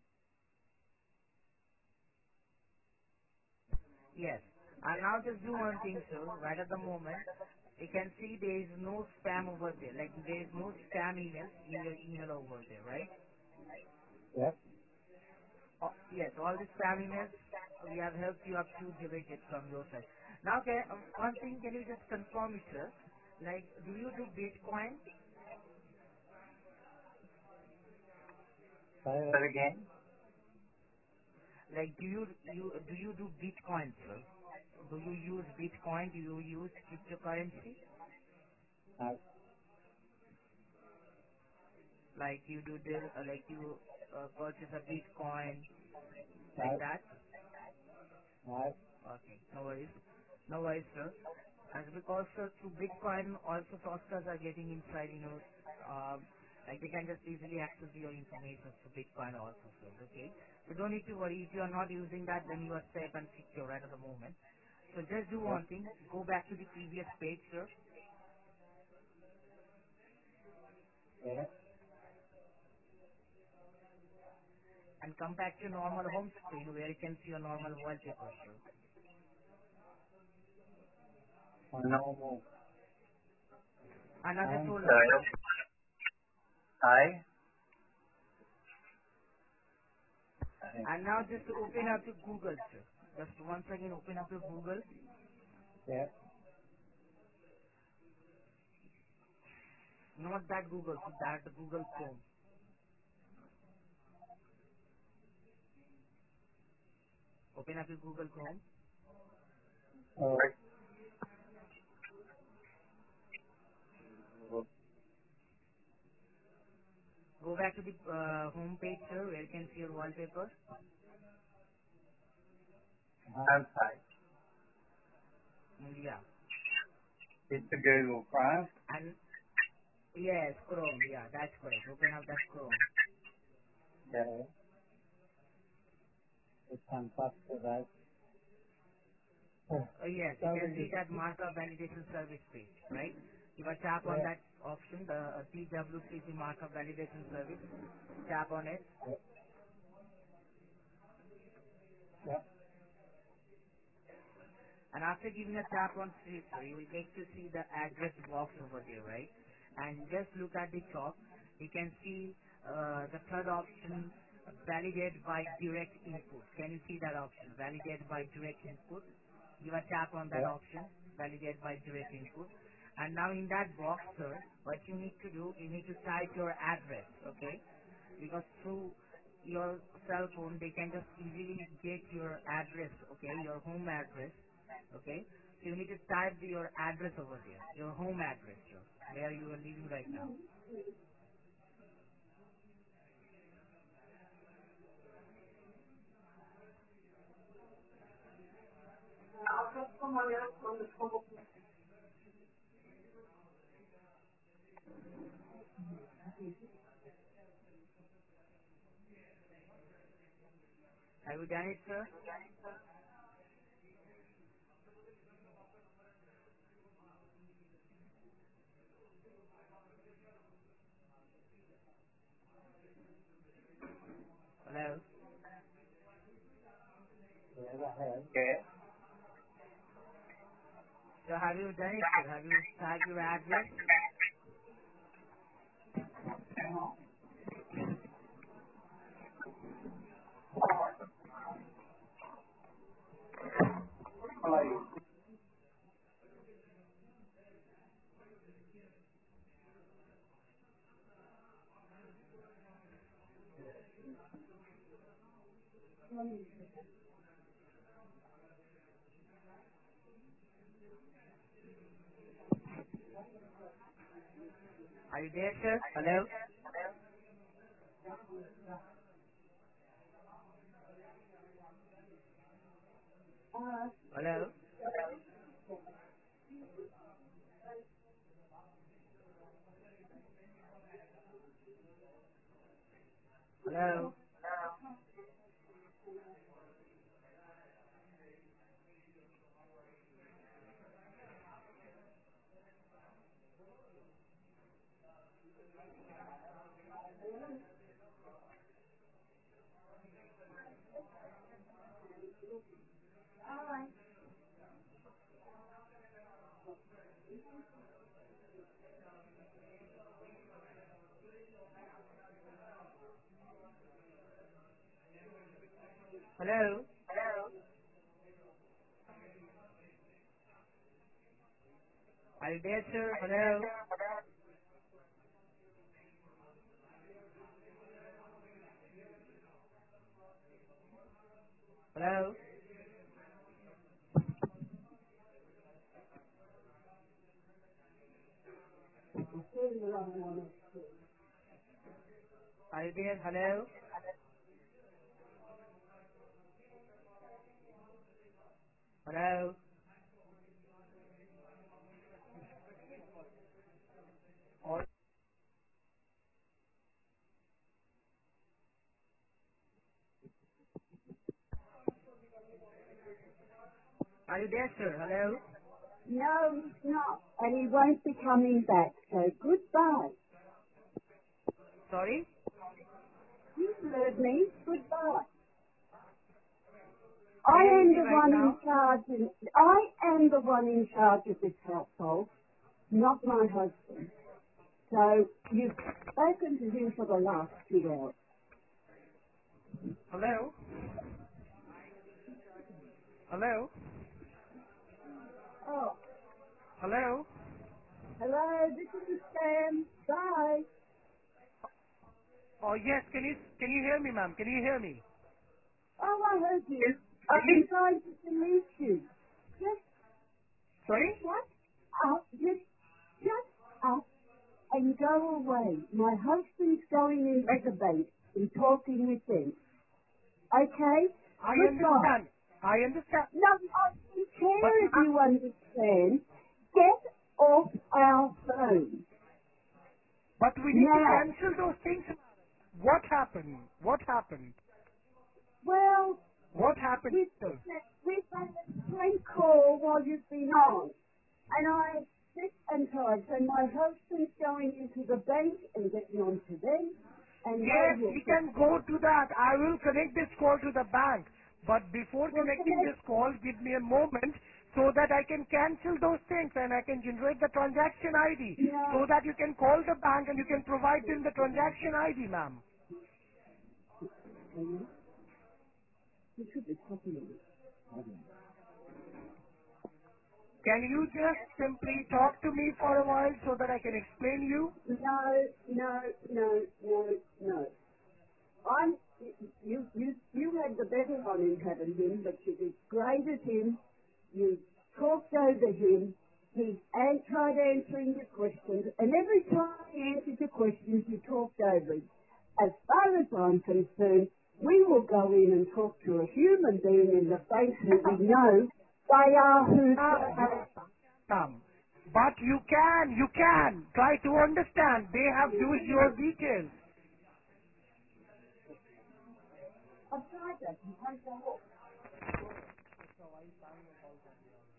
Yes. And now just do one thing, sir. Right at the moment, you can see there is no spam over there. Like there is no spam emails in your email over there, right? Yep. Oh, yes, all the spam emails, we have helped you up to delete it from your side. Now, can, um, one thing, can you just confirm it, sir? Like, do you do Bitcoin? Say that again. Like, do you you do you do Bitcoin, sir? Do you use Bitcoin? Do you use cryptocurrency? No. Like you do the, uh, like you uh, purchase a Bitcoin like No. that? No. Okay, no worries, no worries, sir. As because uh, through Bitcoin, also fraudsters are getting inside, you know, um, like they can just easily access your information through Bitcoin also, sir, okay? So don't need to worry. If you are not using that, then you are safe and secure right at the moment. So just do Yeah. one thing. Go back to the previous page, sir, Yeah. and come back to your normal home screen where you can see your normal wallpaper, sir. My normal. And now just I'm hold on. sorry. Hi. And now just open up your Google, sir. Just once again open up your Google. Yeah. Not that Google, so that Google Chrome. Open up your Google Chrome. All right. Go back to the uh, home page, sir, where you can see your wallpaper. I'm sorry. Mm, yeah. It's the Google Chrome. And yes, Chrome. Yeah, that's correct. Open up that Chrome. Yeah. It comes up to that. Uh, yes, you can see that markup validation service page, right? You will tap on Yeah. that option, the uh, T W C C markup validation service. Tap on it. Yeah. Yeah. And after giving a tap on street, so you will get to see the address box over there, right? And just look at the top. You can see uh, the third option, validate by direct input. Can you see that option? Validate by direct input. Give a tap on that Yeah. option, validate by direct input. And now in that box, sir, what you need to do, you need to type your address, okay? Because through your cell phone, they can just easily get your address, okay, your home address, okay? So you need to type the- your address over there, your home address, sir, where you are living right now. Have you done it, sir? Hello? Yeah, I have. Yeah. So have you done it, sir? Have you typed your address? Hello. Are you there, sir? Hello? Hello? Hello? Hello? Are you there, sir? Hello? Hello? Are you there? Hello? Hello? Are you there, sir? Hello? No, he's not. And he won't be coming back. So goodbye. Sorry? You heard me. Goodbye. Where I is am he the right one in now? charge. In, I am the one in charge of this household, not my husband. So you've spoken to him for the last two hours. Hello? Hello? Oh, Hello? hello. This is Sam. Bye. Oh, yes. Can you can you hear me, ma'am? Can you hear me? Oh, I heard you. I've been trying to delete you. Just Sorry? shut up. Just shut up and go away. My husband's going into the bank and talking with them. Okay? I Goodbye. understand. I understand. No, I don't But care if ma'am, you understand. Get off our phone. but we need to Now. cancel those things. What happened? What happened? Well, What happened, we've, sir? we've had a prank call while you've been on. And I sit and tried. So my husband's going into the bank and getting on to them. And they Yes, will we put can go to that. I will connect this call to the bank. But before will connecting connect. this call, give me a moment so that I can cancel those things and I can generate the transaction I D No, so that you can call the bank and you can provide them the transaction I D, ma'am. you should be talking to me. Can you just simply talk to me for a while so that I can explain you? No, no, no, no, no. I'm, you, you, you had the better one in having him, but you degraded him. You talked over him. He an- tried answering your questions, and every time he answered your questions, you talked over him. As far as I'm concerned, we will go in and talk to a human being in the face who we know they are who they are. Ma'am, but you can, you can try to understand. They have used your details. I've tried that. You can't go off.